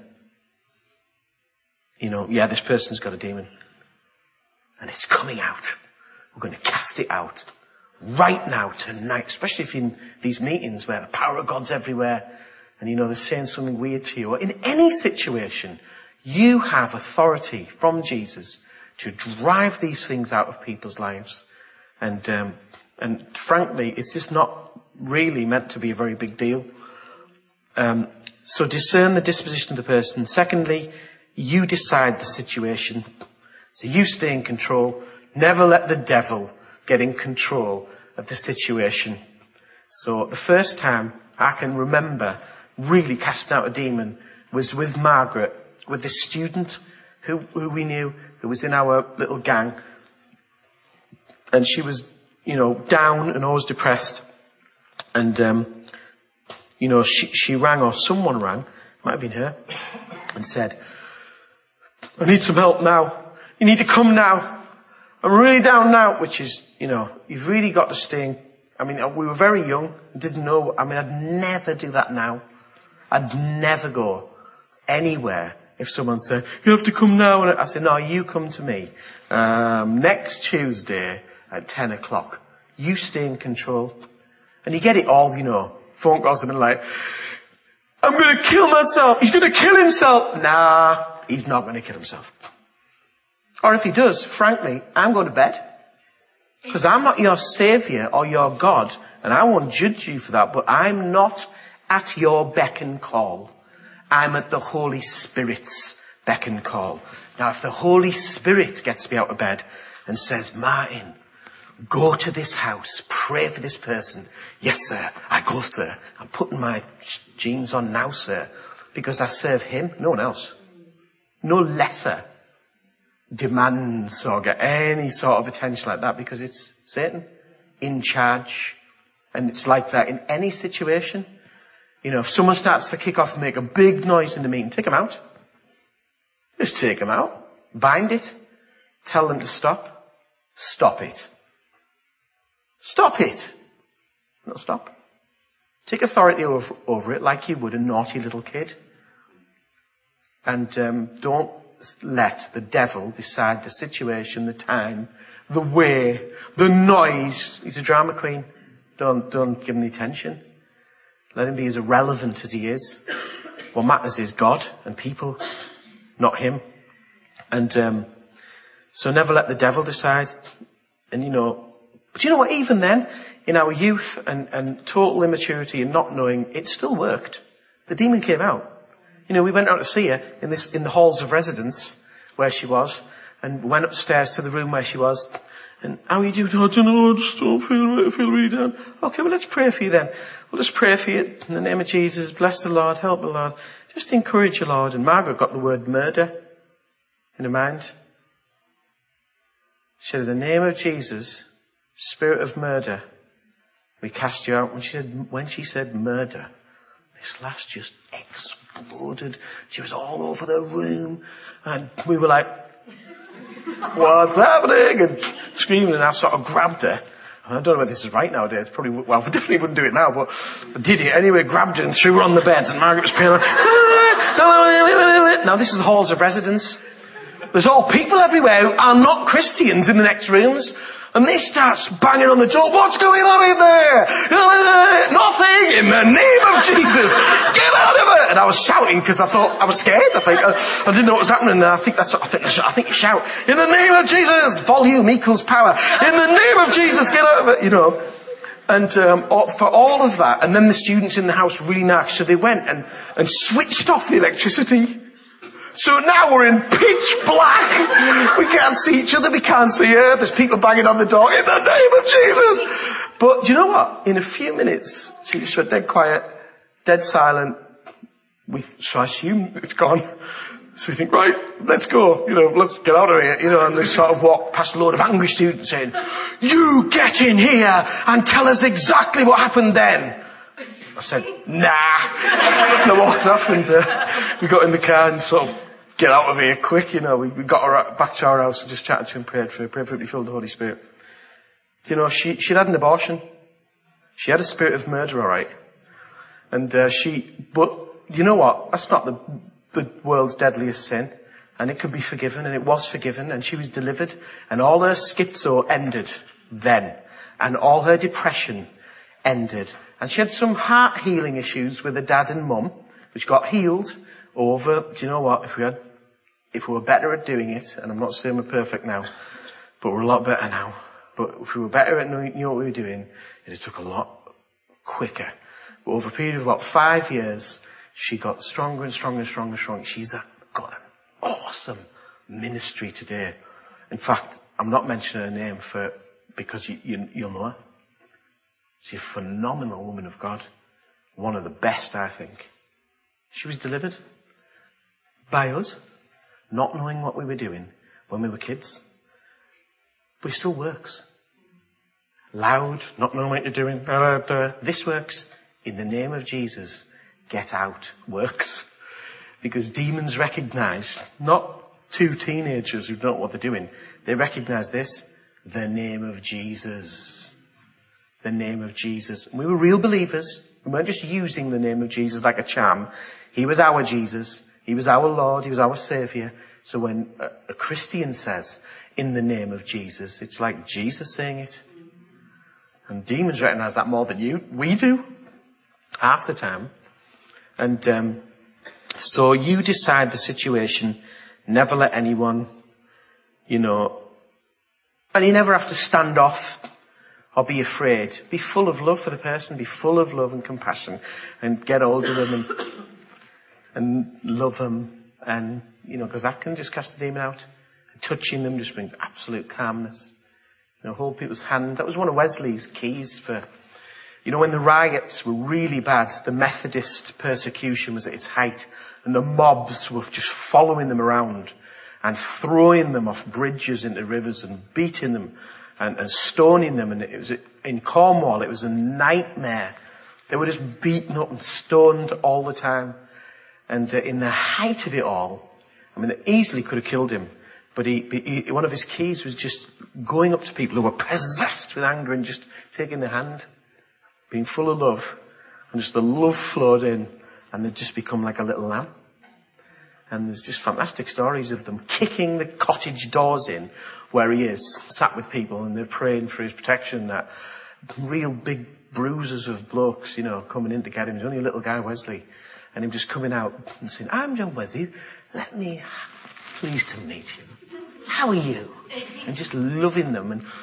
you know, yeah, this person's got a demon. And it's coming out. We're going to cast it out right now, tonight, especially if you're in these meetings where the power of God's everywhere and, you know, they're saying something weird to you. Or in any situation, you have authority from Jesus to drive these things out of people's lives. And, um, and frankly, it's just not really meant to be a very big deal. Um, so discern the disposition of the person. Secondly, you decide the situation. So you stay in control. Never let the devil get in control of the situation. So the first time I can remember really casting out a demon was with Margaret, with this student who, who we knew, who was in our little gang. And she was, you know, down and always depressed. And, um, you know, she, she rang, or someone rang, might have been her, and said, I need some help now. You need to come now. I'm really down now, which is, you know, you've really got to stay in. I mean, we were very young, didn't know. I mean, I'd never do that now. I'd never go anywhere if someone said, you have to come now. And I said, no, you come to me. Um, next Tuesday at ten o'clock. You stay in control. And you get it all, you know. Phone calls have been like, I'm going to kill myself. He's going to kill himself. Nah, he's not going to kill himself. Or if he does, frankly, I'm going to bed. Because I'm not your saviour or your God. And I won't judge you for that. But I'm not at your beck and call. I'm at the Holy Spirit's beck and call. Now, if the Holy Spirit gets me out of bed and says, Martin, go to this house, pray for this person. Yes, sir. I go, sir. I'm putting my jeans on now, sir. Because I serve him, no one else. No lesser demands or get any sort of attention like that, because it's Satan in charge. And it's like that in any situation. You know, if someone starts to kick off and make a big noise in the meeting, take them out. Just take them out. Bind it. Tell them to stop. Stop it. Stop it. Not stop. Take authority over, over it like you would a naughty little kid. And um, don't let the devil decide the situation, the time, the way, the noise. He's a drama queen. Don't, don't give him the attention. Let him be as irrelevant as he is. What matters is God and people, not him. And um, so never let the devil decide. And you know, but you know what, even then, in our youth and, and total immaturity and not knowing, it still worked. The demon came out. You know, we went out to see her in this, in the halls of residence where she was, and went upstairs to the room where she was. And how are you doing? Oh, I don't know, I just don't feel right, I feel really down. Okay, well, let's pray for you then. Well, let's pray for you in the name of Jesus. Bless the Lord, help the Lord. Just encourage the Lord. And Margaret got the word murder in her mind. She said, in the name of Jesus, spirit of murder, we cast you out. When she said, when she said murder, this lass just exploded. She was all over the room. And we were like, what's happening? And screaming, and I sort of grabbed her. And I don't know whether this is right nowadays. Probably, well, we definitely wouldn't do it now, but I did it anyway. Grabbed her and threw her on the bed. And Margaret was praying. Now this is the halls of residence. There's all people everywhere who are not Christians in the next rooms. And they start banging on the door. What's going on in there? Nothing. In the name of Jesus. Get out of it. And I was shouting because I thought, I was scared. I think, I, I didn't know what was happening. I think that's, I think, I think you shout, in the name of Jesus. Volume equals power. In the name of Jesus. Get out of it. You know. And, um, for all of that. And then the students in the house really nice. So they went and, and switched off the electricity. So now we're in pitch black. We can't see each other. We can't see her. There's people banging on the door. In the name of Jesus. But do you know what? In a few minutes, she just went dead quiet, dead silent. We, so I assume it's gone. So we think, right, let's go. You know, let's get out of here. You know, and they sort of walk past a load of angry students saying, you get in here and tell us exactly what happened then. I said, nah. And I walked off and uh, we got in the car and sort of, get out of here quick, you know. We, we got her back to our house and just chatted to her and prayed for her, prayed for her to be filled with the Holy Spirit. Do you know, she, she'd had an abortion. She had a spirit of murder, alright. And uh, she, but you know what? That's not the, the world's deadliest sin. And it could be forgiven, and it was forgiven, and she was delivered. And all her schizo ended then. And all her depression ended. And she had some heart healing issues with her dad and mum, which got healed over, do you know what, if we had, if we were better at doing it, and I'm not saying we're perfect now, but we're a lot better now, but if we were better at knowing, you know what we were doing, it took a lot quicker. But over a period of about five years, she got stronger and stronger and stronger and stronger. She's got an awesome ministry today. In fact, I'm not mentioning her name for, because you, you, you'll know her. She's a phenomenal woman of God. One of the best, I think. She was delivered by us, not knowing what we were doing when we were kids. But it still works. Loud, not knowing what you're doing. This works. In the name of Jesus, get out. Works. Because demons recognize, not two teenagers who don't know what they're doing. They recognize this. The name of Jesus. The name of Jesus. And we were real believers. We weren't just using the name of Jesus like a charm. He was our Jesus. He was our Lord. He was our Saviour. So when a, a Christian says, in the name of Jesus, it's like Jesus saying it. And demons recognise that more than you. We do. Half the time. And um, so you decide the situation. Never let anyone, you know, and you never have to stand off or be afraid. Be full of love for the person. Be full of love and compassion. And get hold of them and, and love them. And, you know, because that can just cast the demon out. And touching them just brings absolute calmness. You know, hold people's hand. That was one of Wesley's keys for, you know, when the riots were really bad, the Methodist persecution was at its height. And the mobs were just following them around and throwing them off bridges into rivers and beating them. And, and stoning them, and it was in Cornwall. It was a nightmare. They were just beaten up and stoned all the time. And uh, in the height of it all, I mean, they easily could have killed him. But he, he, one of his keys was just going up to people who were possessed with anger and just taking their hand, being full of love, and just the love flowed in, and they'd just become like a little lamb. And there's just fantastic stories of them kicking the cottage doors in where he is, sat with people, and they're praying for his protection. That real big bruises of blokes, you know, coming in to get him. He's only a little guy, Wesley. And him just coming out and saying, I'm John Wesley. Let me, pleased to meet you. How are you? And just loving them. And,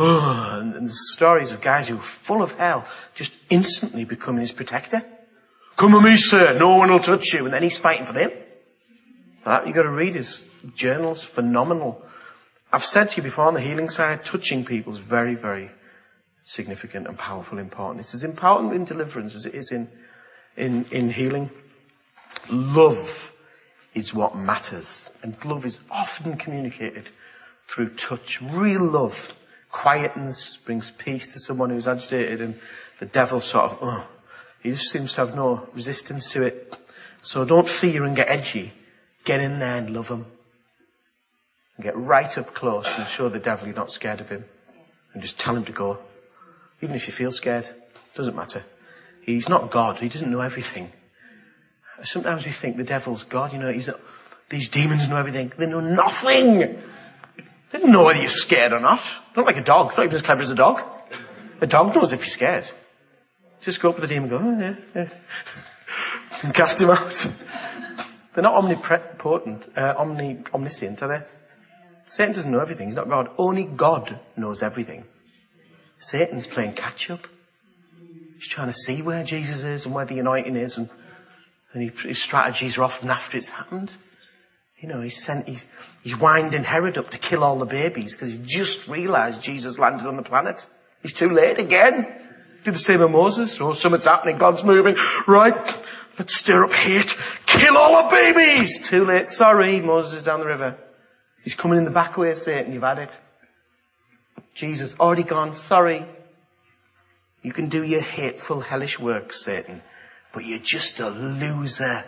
oh, and, and the stories of guys who were full of hell just instantly becoming his protector. Come with me, sir. No one will touch you. And then he's fighting for them. That, you've got to read his journals. Phenomenal. I've said to you before on the healing side, touching people is very, very significant and powerful, important. It's as important in deliverance as it is in, in, in healing. Love is what matters. And love is often communicated through touch. Real love quietens, brings peace to someone who's agitated, and the devil sort of, oh, he just seems to have no resistance to it. So don't fear and get edgy. Get in there and love him. And get right up close and show the devil you're not scared of him. And just tell him to go. Even if you feel scared, doesn't matter. He's not God. He doesn't know everything. Sometimes we think the devil's God. You know, he's these demons know everything. They know nothing. They don't know whether you're scared or not. Not like a dog. It's not even as clever as a dog. A dog knows if you're scared. Just go up with the demon and go, oh yeah, yeah. And cast him out. They're not omnipotent, uh, omni, omniscient, are they? Satan doesn't know everything. He's not God. Only God knows everything. Satan's playing catch up. He's trying to see where Jesus is and where the anointing is, and, and he, his strategies are often after it's happened. You know, he's sent, he's, he's winding Herod up to kill all the babies because he just realised Jesus landed on the planet. He's too late again. Do the same with Moses. Oh, something's happening. God's moving. Right. Let's stir up hate. Kill all the babies. Too late. Sorry. Moses is down the river. He's coming in the back way, Satan. You've had it. Jesus already gone. Sorry. You can do your hateful, hellish work, Satan, but you're just a loser.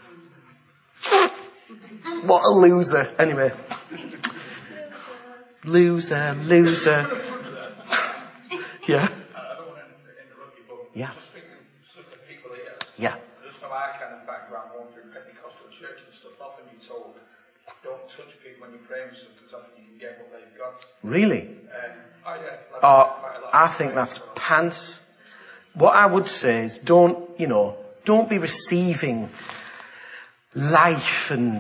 What a loser. Anyway. Loser, loser. Yeah. I don't want to interrupt you, but yeah. just thinking, just the people here. Yeah. Just from our kind of background, going through Pentecostal church and stuff, often you're told, don't touch people when you're praying for something, because often you can get what they've got. Really? Um, oh, yeah. Like Oh, quite a lot I of think that's so. pants. What I would say is don't, you know, don't be receiving life and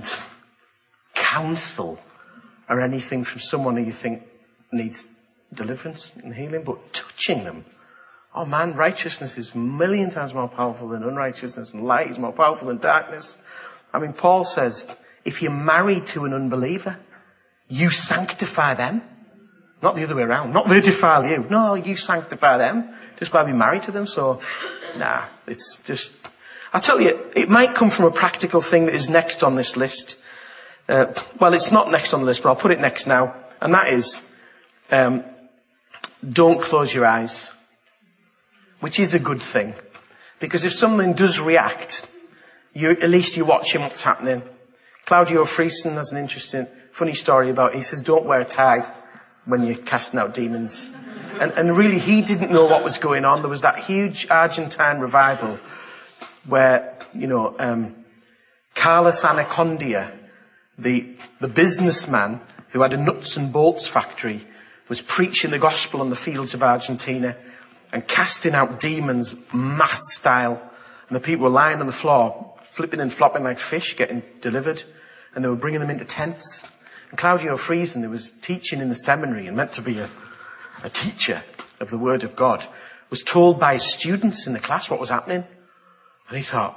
counsel or anything from someone who you think needs deliverance and healing, but touching them. Oh man, righteousness is a million times more powerful than unrighteousness, and light is more powerful than darkness. I mean, Paul says, if you're married to an unbeliever, you sanctify them. Not the other way around. Not they defile you. No, you sanctify them just by being married to them. So, nah, it's just, I tell you, it might come from a practical thing that is next on this list. Uh, well, it's not next on the list, but I'll put it next now. And that is, um, don't close your eyes. Which is a good thing. Because if something does react, you, at least you're watching what's happening. Claudio Friesen has an interesting, funny story about it. He says, don't wear a tie when you're casting out demons. And, and really, he didn't know what was going on. There was that huge Argentine revival where, you know, um, Carlos Anacondia, the, the businessman who had a nuts and bolts factory, was preaching the gospel on the fields of Argentina and casting out demons, mass style. And the people were lying on the floor, flipping and flopping like fish, getting delivered. And they were bringing them into tents. And Claudio Friesen, who was teaching in the seminary and meant to be a, a teacher of the Word of God, was told by his students in the class what was happening. And he thought,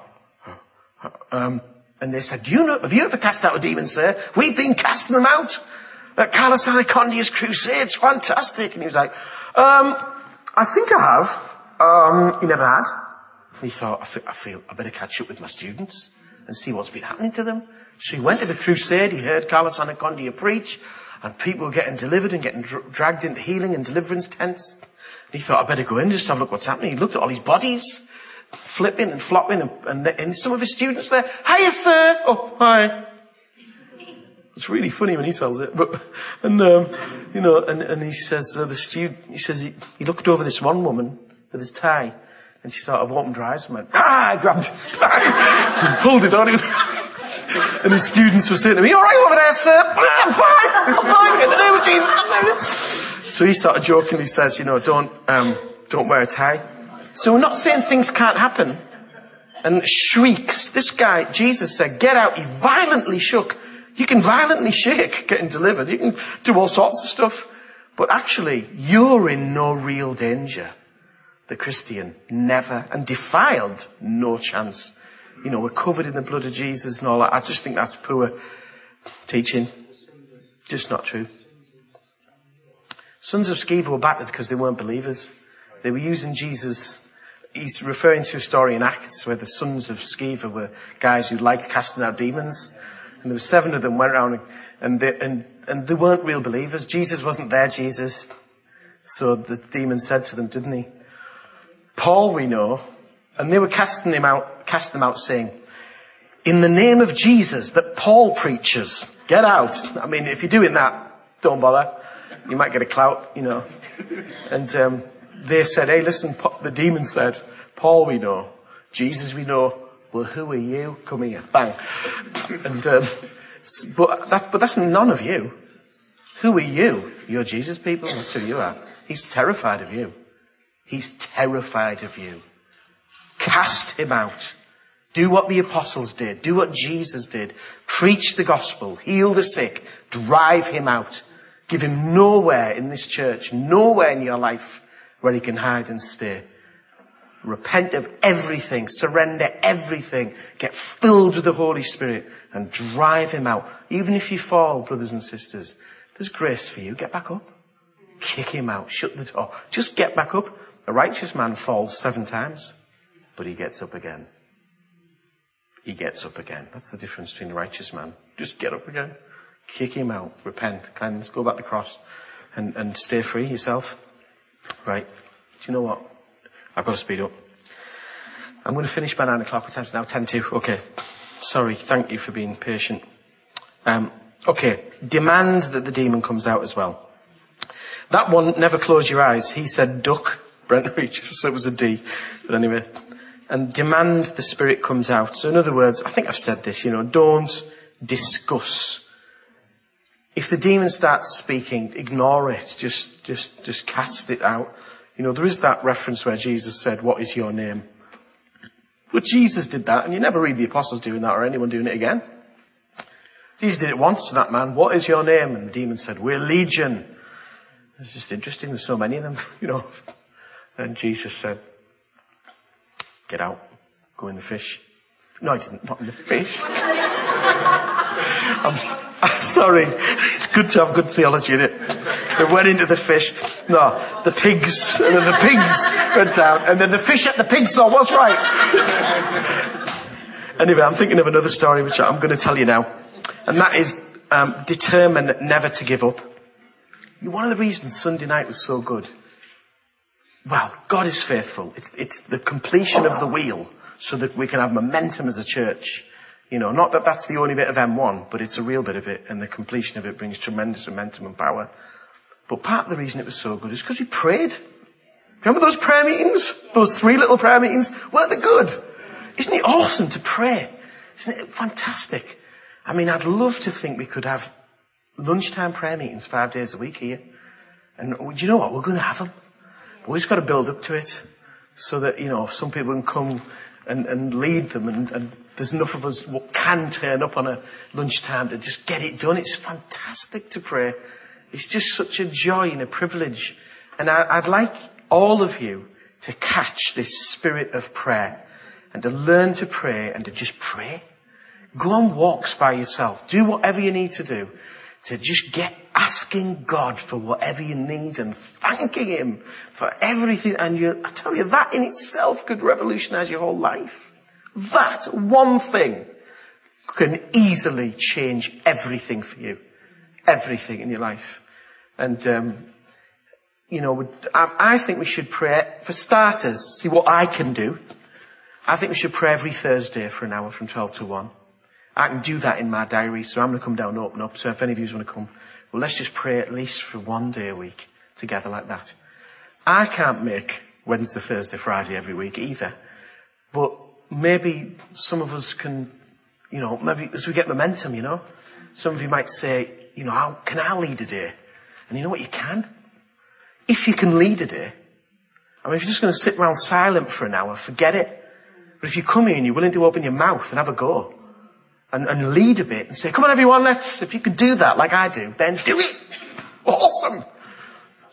um, and they said, do you know, have you ever cast out a demon, sir? We've been casting them out at Carlos Anacondia's crusades. Fantastic. And he was like, um, I think I have. Um, he never had. And he thought, I feel, I feel, I better catch up with my students and see what's been happening to them. So he went to the crusade, he heard Carlos Anacondia preach, and people were getting delivered and getting dra- dragged into healing and deliverance tents. And he thought, I better go in and just have a look what's happening. He looked at all these bodies, flipping and flopping, and, and, and some of his students there, hiya sir! Oh, hi. It's really funny when he tells it, but, and, um, you know, and, and he says, uh, the student, he says, he, he looked over this one woman with his tie, and she sort of opened her eyes and went, ah, I grabbed his tie, and pulled it on him. And his students were saying to me, all right over there, sir? I'm fine, I'm fine, in the name of Jesus. So he started joking, he says, you know, don't, um, don't wear a tie. So we're not saying things can't happen. And shrieks. This guy, Jesus said, get out. He violently shook. You can violently shake getting delivered. You can do all sorts of stuff. But actually, you're in no real danger. The Christian, never. And defiled, no chance. You know, we're covered in the blood of Jesus and all that. I just think that's poor teaching. Just not true. Sons of Sceva were battered because they weren't believers. They were using Jesus. He's referring to a story in Acts where the sons of Sceva were guys who liked casting out demons. And there were seven of them went around and they, and, and they weren't real believers. Jesus wasn't their Jesus. So the demon said to them, didn't he? Paul we know, and they were casting him out, casting them out saying, in the name of Jesus that Paul preaches, get out. I mean, if you're doing that, don't bother. You might get a clout, you know. And um, they said, hey, listen, the demon said, Paul we know, Jesus we know, well, who are you? Come here, bang. And um, but, that, but that's none of you. Who are you? You're Jesus people, that's who you are. He's terrified of you. He's terrified of you. Cast him out. Do what the apostles did. Do what Jesus did. Preach the gospel. Heal the sick. Drive him out. Give him nowhere in this church, nowhere in your life where he can hide and stay. Repent of everything. Surrender everything. Get filled with the Holy Spirit and drive him out. Even if you fall, brothers and sisters, there's grace for you. Get back up. Kick him out. Shut the door. Just get back up. A righteous man falls seven times, but he gets up again. He gets up again. That's the difference between a righteous man. Just get up again. Kick him out. Repent. Cleanse. Go back to the cross. And, and stay free yourself. Right. Do you know what? I've got to speed up. I'm going to finish by nine o'clock. What time's it now? Ten to. Okay. Sorry. Thank you for being patient. Um, okay. Demand that the demon comes out as well. That one, never close your eyes. He said duck. Brent Regis, so it was a D. But anyway. And demand the spirit comes out. So in other words, I think I've said this, you know, don't discuss. If the demon starts speaking, ignore it. Just, just, just cast it out. You know, there is that reference where Jesus said, what is your name? But Jesus did that, and you never read the apostles doing that or anyone doing it again. Jesus did it once to that man. What is your name? And the demon said, we're Legion. It's just interesting. There's so many of them, you know. And Jesus said, get out. Go in the fish. No, he didn't. Not in the fish. I'm, I'm sorry. It's good to have good theology in it. They went into the fish. No, the pigs. And then the pigs went down. And then the fish at the pig saw what's right. Anyway, I'm thinking of another story which I'm going to tell you now. And that is um, determine never to give up. One of the reasons Sunday night was so good, well, God is faithful. It's, it's the completion of the wheel so that we can have momentum as a church. You know, not that that's the only bit of M one, but it's a real bit of it, and the completion of it brings tremendous momentum and power. But part of the reason it was so good is because we prayed. Remember those prayer meetings? Those three little prayer meetings? Weren't they good? Isn't it awesome to pray? Isn't it fantastic? I mean, I'd love to think we could have lunchtime prayer meetings five days a week here. And do you know what? We're going to have them. We've just got to build up to it so that, you know, some people can come and, and lead them, and, and there's enough of us who can turn up on a lunchtime to just get it done. It's fantastic to pray. It's just such a joy and a privilege. And I, I'd like all of you to catch this spirit of prayer and to learn to pray and to just pray. Go on walks by yourself. Do whatever you need to do to just get asking God for whatever you need and thanking him for everything. And you, I tell you, that in itself could revolutionize your whole life. That one thing can easily change everything for you. Everything in your life. And, um, you know, I, I think we should pray, for starters, see what I can do. I think we should pray every Thursday for an hour from twelve to one. I can do that in my diary, so I'm going to come down and open up. So if any of you want to come, well, let's just pray at least for one day a week together like that. I can't make Wednesday, Thursday, Friday every week either. But maybe some of us can, you know, maybe as we get momentum, you know. Some of you might say, you know, how can I lead a day? And you know what you can? If you can lead a day. I mean, if you're just going to sit around silent for an hour, forget it. But if you come here and you're willing to open your mouth and have a go, and, and lead a bit and say, come on everyone, let's, if you can do that like I do, then do it. Awesome.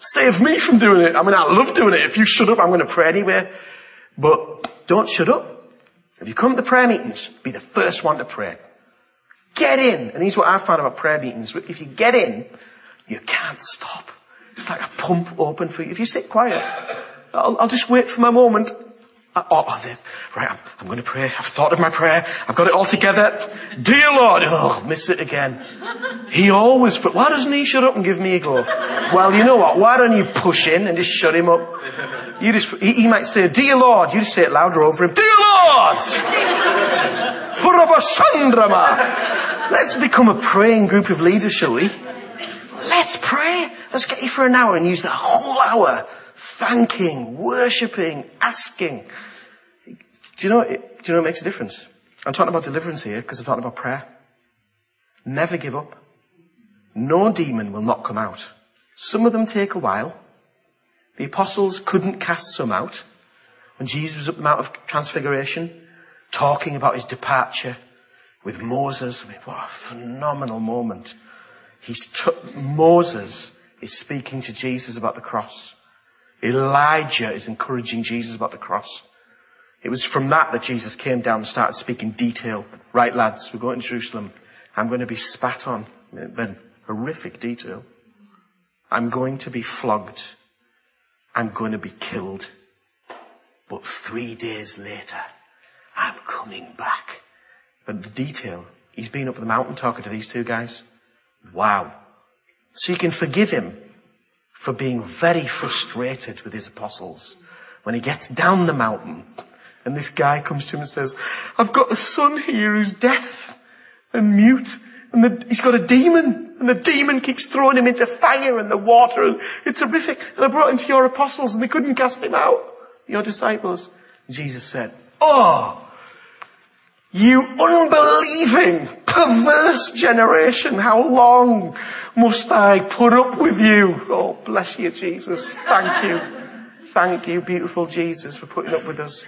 Save me from doing it. I mean, I love doing it. If you shut up, I'm going to pray anyway. But don't shut up. If you come to prayer meetings, be the first one to pray. Get in. And here's what I've found about prayer meetings. If you get in, you can't stop. It's like a pump open for you. If you sit quiet, I'll, I'll just wait for my moment. Oh, oh this. Right, I'm, I'm going to pray. I've thought of my prayer. I've got it all together. Dear Lord. Oh, miss it again. He always, but why doesn't he shut up and give me a go? Well, you know what? Why don't you push in and just shut him up? You just, he, he might say, Dear Lord. You just say it louder over him. Dear Lord! Let's become a praying group of leaders, shall we? Let's pray. Let's get you for an hour and use that whole hour thanking, worshipping, asking. Do you know, do you know what makes a difference? I'm talking about deliverance here because I'm talking about prayer. Never give up. No demon will not come out. Some of them take a while. The apostles couldn't cast some out. When Jesus was up the Mount of Transfiguration, talking about his departure with Moses. I mean, what a phenomenal moment. He's t- Moses is speaking to Jesus about the cross. Elijah is encouraging Jesus about the cross. It was from that that Jesus came down and started speaking detail. Right, lads, we're going to Jerusalem. I'm going to be spat on. Then horrific detail. I'm going to be flogged. I'm going to be killed. But three days later, I'm coming back. But the detail, he's been up the mountain talking to these two guys. Wow. So you can forgive him for being very frustrated with his apostles when he gets down the mountain and this guy comes to him and says, I've got a son here who's deaf and mute and the, he's got a demon and the demon keeps throwing him into fire and the water and it's horrific. And I brought him to your apostles and they couldn't cast him out, your disciples. And Jesus said, oh, you unbelieving, perverse generation, how long must I put up with you? Oh, bless you, Jesus. Thank you. Thank you, beautiful Jesus, for putting up with us.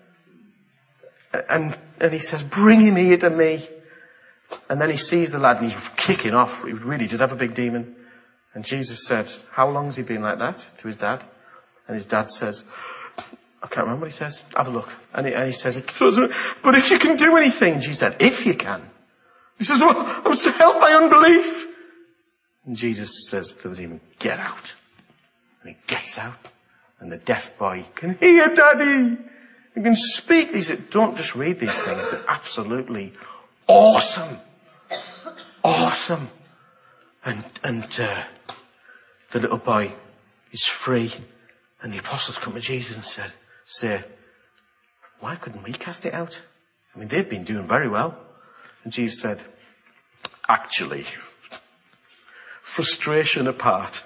And, and he says, bring him here to me. And then he sees the lad and he's kicking off. He really did have a big demon. And Jesus said, how long's he been like that? To his dad. And his dad says, I can't remember what he says. Have a look. And he, and he says, but if you can do anything, Jesus said, if you can. He says, well, I was to help my unbelief. And Jesus says to the demon, get out. And he gets out. And the deaf boy can hear Daddy. He can speak. He said, don't just read these things. They're absolutely awesome. Awesome. And, and, uh, the little boy is free. And the apostles come to Jesus and said, say, why couldn't we cast it out? I mean, they've been doing very well. And Jesus said, actually, frustration apart,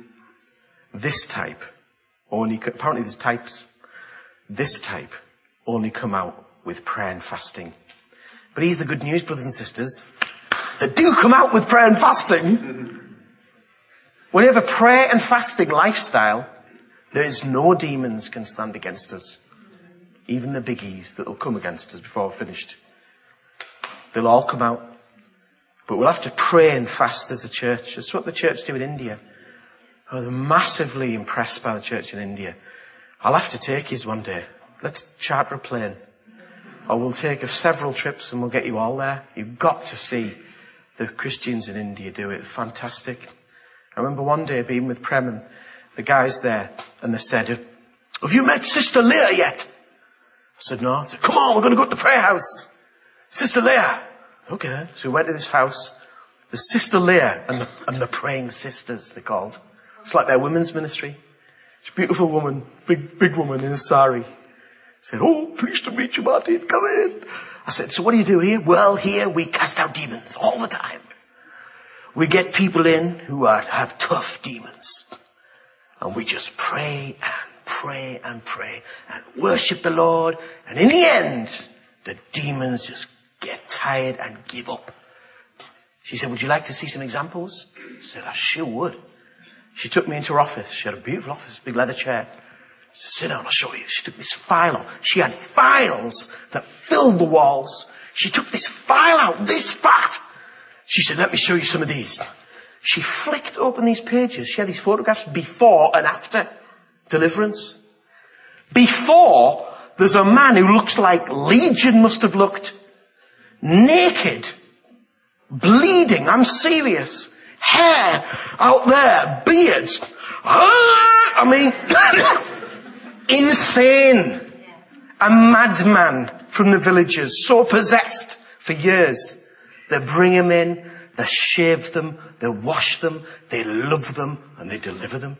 this type only, apparently there's types, this type only come out with prayer and fasting. But here's the good news, brothers and sisters, that do come out with prayer and fasting. When you have a prayer and fasting lifestyle, there is no demons can stand against us. Even the biggies that will come against us before we're finished. They'll all come out. But we'll have to pray and fast as a church. That's what the church do in India. I was massively impressed by the church in India. I'll have to take you one day. Let's charter a plane. Or we'll take several trips and we'll get you all there. You've got to see the Christians in India do it. Fantastic. I remember one day being with Prem and the guys there, and they said, have you met Sister Leah yet? I said, no. I said, come on, we're going to go to the prayer house. Sister Leah. Okay. So we went to this house. The Sister Leah and the, and the praying sisters, they're called. It's like their women's ministry. She's a beautiful woman, big, big woman in a sari. I said, oh, pleased to meet you, Martin. Come in. I said, so what do you do here? Well, here we cast out demons all the time. We get people in who are, have tough demons. And we just pray and pray and pray and worship the Lord. And in the end, the demons just get tired and give up. She said, would you like to see some examples? I said, I sure would. She took me into her office. She had a beautiful office, big leather chair. She said, sit down, I'll show you. She took this file out. She had files that filled the walls. She took this file out, this fat. She said, let me show you some of these. she flicked open these pages. She had these photographs before and after deliverance. Before, there's a man who looks like Legion must have looked. Naked. Bleeding. I'm serious. Hair out there. Beards. Ah, I mean, insane. A madman from the villages. So possessed for years. They bring him in. They shave them. They wash them. They love them. And they deliver them.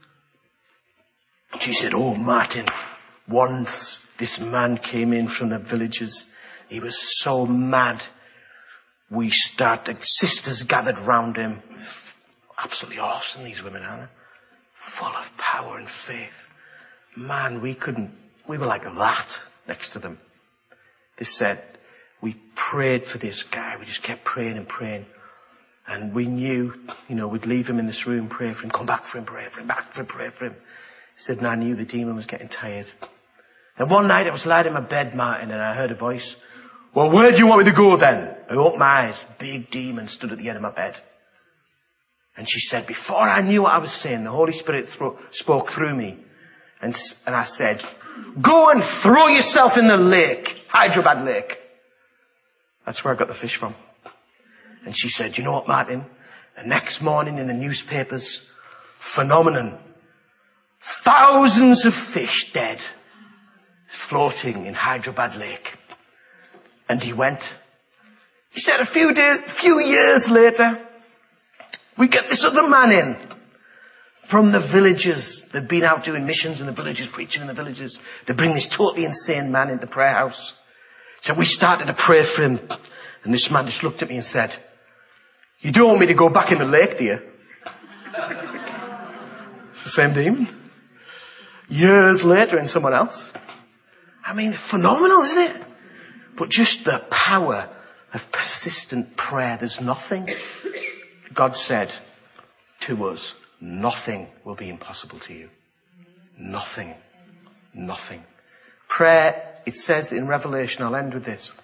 And she said, oh, Martin, once this man came in from the villages. He was so mad. We started, sisters gathered round him. Absolutely awesome, these women, aren't they? Full of power and faith. Man, we couldn't, we were like that next to them. They said, we prayed for this guy. We just kept praying and praying. And we knew, you know, we'd leave him in this room, pray for him, come back for him, pray for him, back for him, pray for him. He said, and I knew the demon was getting tired. And one night I was lying in my bed, Martin, and I heard a voice. Well, where do you want me to go then? I opened my eyes. Big demon stood at the end of my bed. And she said, before I knew what I was saying, the Holy Spirit thro- spoke through me. And, and I said, go and throw yourself in the lake, Hyderabad Lake. That's where I got the fish from. And she said, you know what, Martin? The next morning in the newspapers, phenomenon. Thousands of fish dead, floating in Hyderabad Lake. And he went. He said a few days, few years later, we get this other man in from the villages. They'd been out doing missions in the villages, preaching in the villages. They bring this totally insane man into the prayer house. So we started to pray for him. And this man just looked at me and said, you don't want me to go back in the lake, do you? It's the same demon. Years later in someone else. I mean, phenomenal, isn't it? But just the power of persistent prayer. There's nothing. God said to us, nothing will be impossible to you. Nothing. Nothing. Prayer, it says in Revelation, I'll end with this.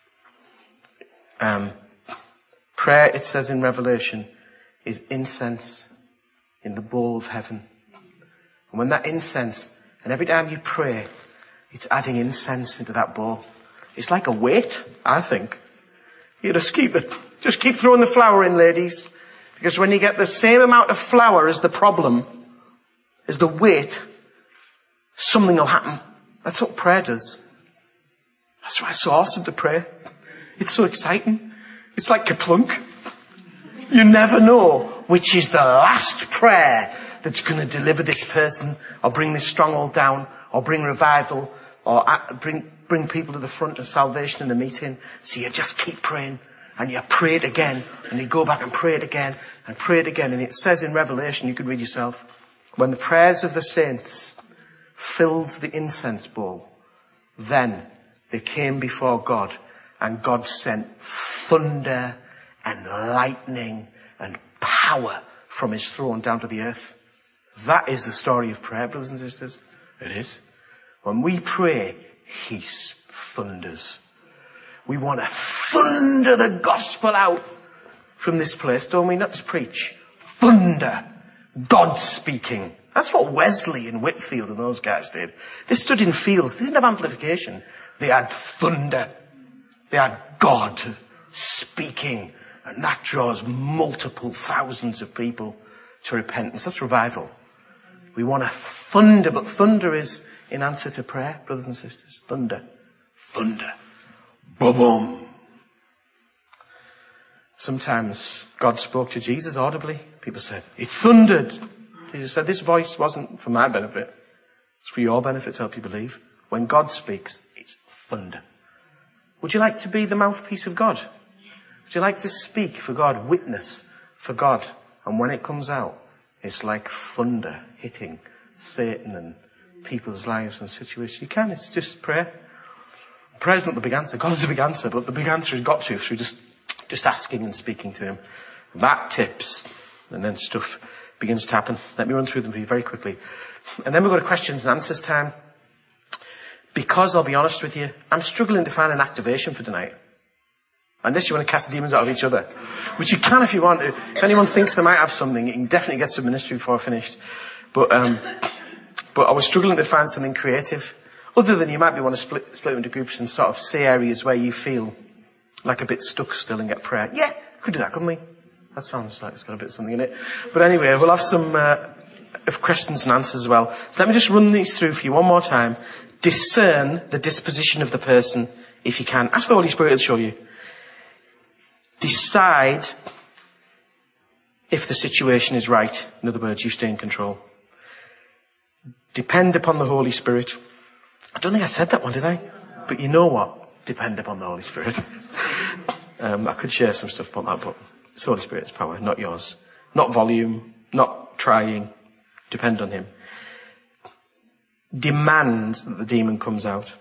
Um, prayer, it says in Revelation, is incense in the bowl of heaven. And when that incense, and every time you pray, it's adding incense into that bowl. It's like a weight, I think. You just keep it, just keep throwing the flour in, ladies. Because when you get the same amount of flour as the problem, as the weight, something will happen. That's what prayer does. That's why it's so awesome to pray. It's so exciting. It's like kaplunk. You never know which is the last prayer that's going to deliver this person or bring this stronghold down or bring revival or bring bring people to the front of salvation in the meeting. So you just keep praying and you pray it again and you go back and pray it again and pray it again. And it says in Revelation, you can read yourself, when the prayers of the saints filled the incense bowl, then they came before God and God sent thunder and lightning and power from his throne down to the earth. That is the story of prayer, brothers and sisters. It is. When we pray, he thunders. We want to thunder the gospel out from this place, don't we? Not just preach. Thunder. God speaking. That's what Wesley and Whitfield and those guys did. They stood in fields. They didn't have amplification. They had thunder. They had God speaking. And that draws multiple thousands of people to repentance. That's revival. We want to thunder, but thunder is in answer to prayer, brothers and sisters. Thunder. Thunder. Boom. Sometimes God spoke to Jesus audibly. People said, it thundered. Jesus said, this voice wasn't for my benefit. It's for your benefit to help you believe. When God speaks, it's thunder. Would you like to be the mouthpiece of God? Would you like to speak for God, witness for God? And when it comes out, it's like thunder hitting Satan and people's lives and situations. You can, it's just prayer. Prayer's not the big answer. God's the big answer, but the big answer has got to through just, just asking and speaking to him. That tips, and then stuff begins to happen. Let me run through them for you very quickly. And then we'll go to questions and answers time. Because I'll be honest with you, I'm struggling to find an activation for tonight. Unless you want to cast demons out of each other. Which you can if you want to. If anyone thinks they might have something, you can definitely get some ministry before I finished. But, um, but I was struggling to find something creative. Other than you might be want to split, split into groups and sort of see areas where you feel like a bit stuck still and get prayer. Yeah, could do that, couldn't we? That sounds like it's got a bit of something in it. But anyway, we'll have some, uh, of questions and answers as well. So let me just run these through for you one more time. Discern the disposition of the person if you can. Ask the Holy Spirit to show you. Decide if the situation is right. In other words, you stay in control. Depend upon the Holy Spirit. I don't think I said that one, did I? But you know what? Depend upon the Holy Spirit. um, I could share some stuff about that, but it's the Holy Spirit's power, not yours. Not volume, not trying. Depend on Him. Demand that the demon comes out.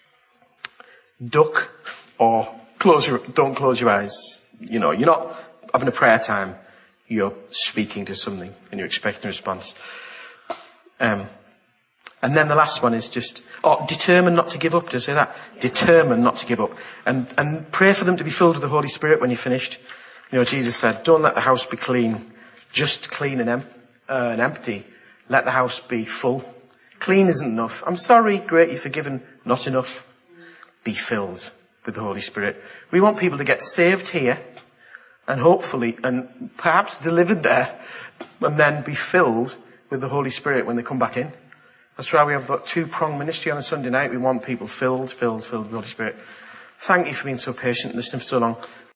Duck or close your, don't close your eyes. You know, you're not having a prayer time. You're speaking to something and you're expecting a response. Um, and then the last one is just, oh, determine not to give up. Did I say that? Determine not to give up. And, and pray for them to be filled with the Holy Spirit when you're finished. You know, Jesus said, don't let the house be clean, just clean and, em- uh, and empty. Let the house be full. Clean isn't enough. I'm sorry, great, you're forgiven. Not enough. Be filled with the Holy Spirit. We want people to get saved here and hopefully and perhaps delivered there and then be filled with the Holy Spirit when they come back in. That's why we have that two-pronged ministry on a Sunday night. We want people filled, filled, filled with the Holy Spirit. Thank you for being so patient and listening for so long.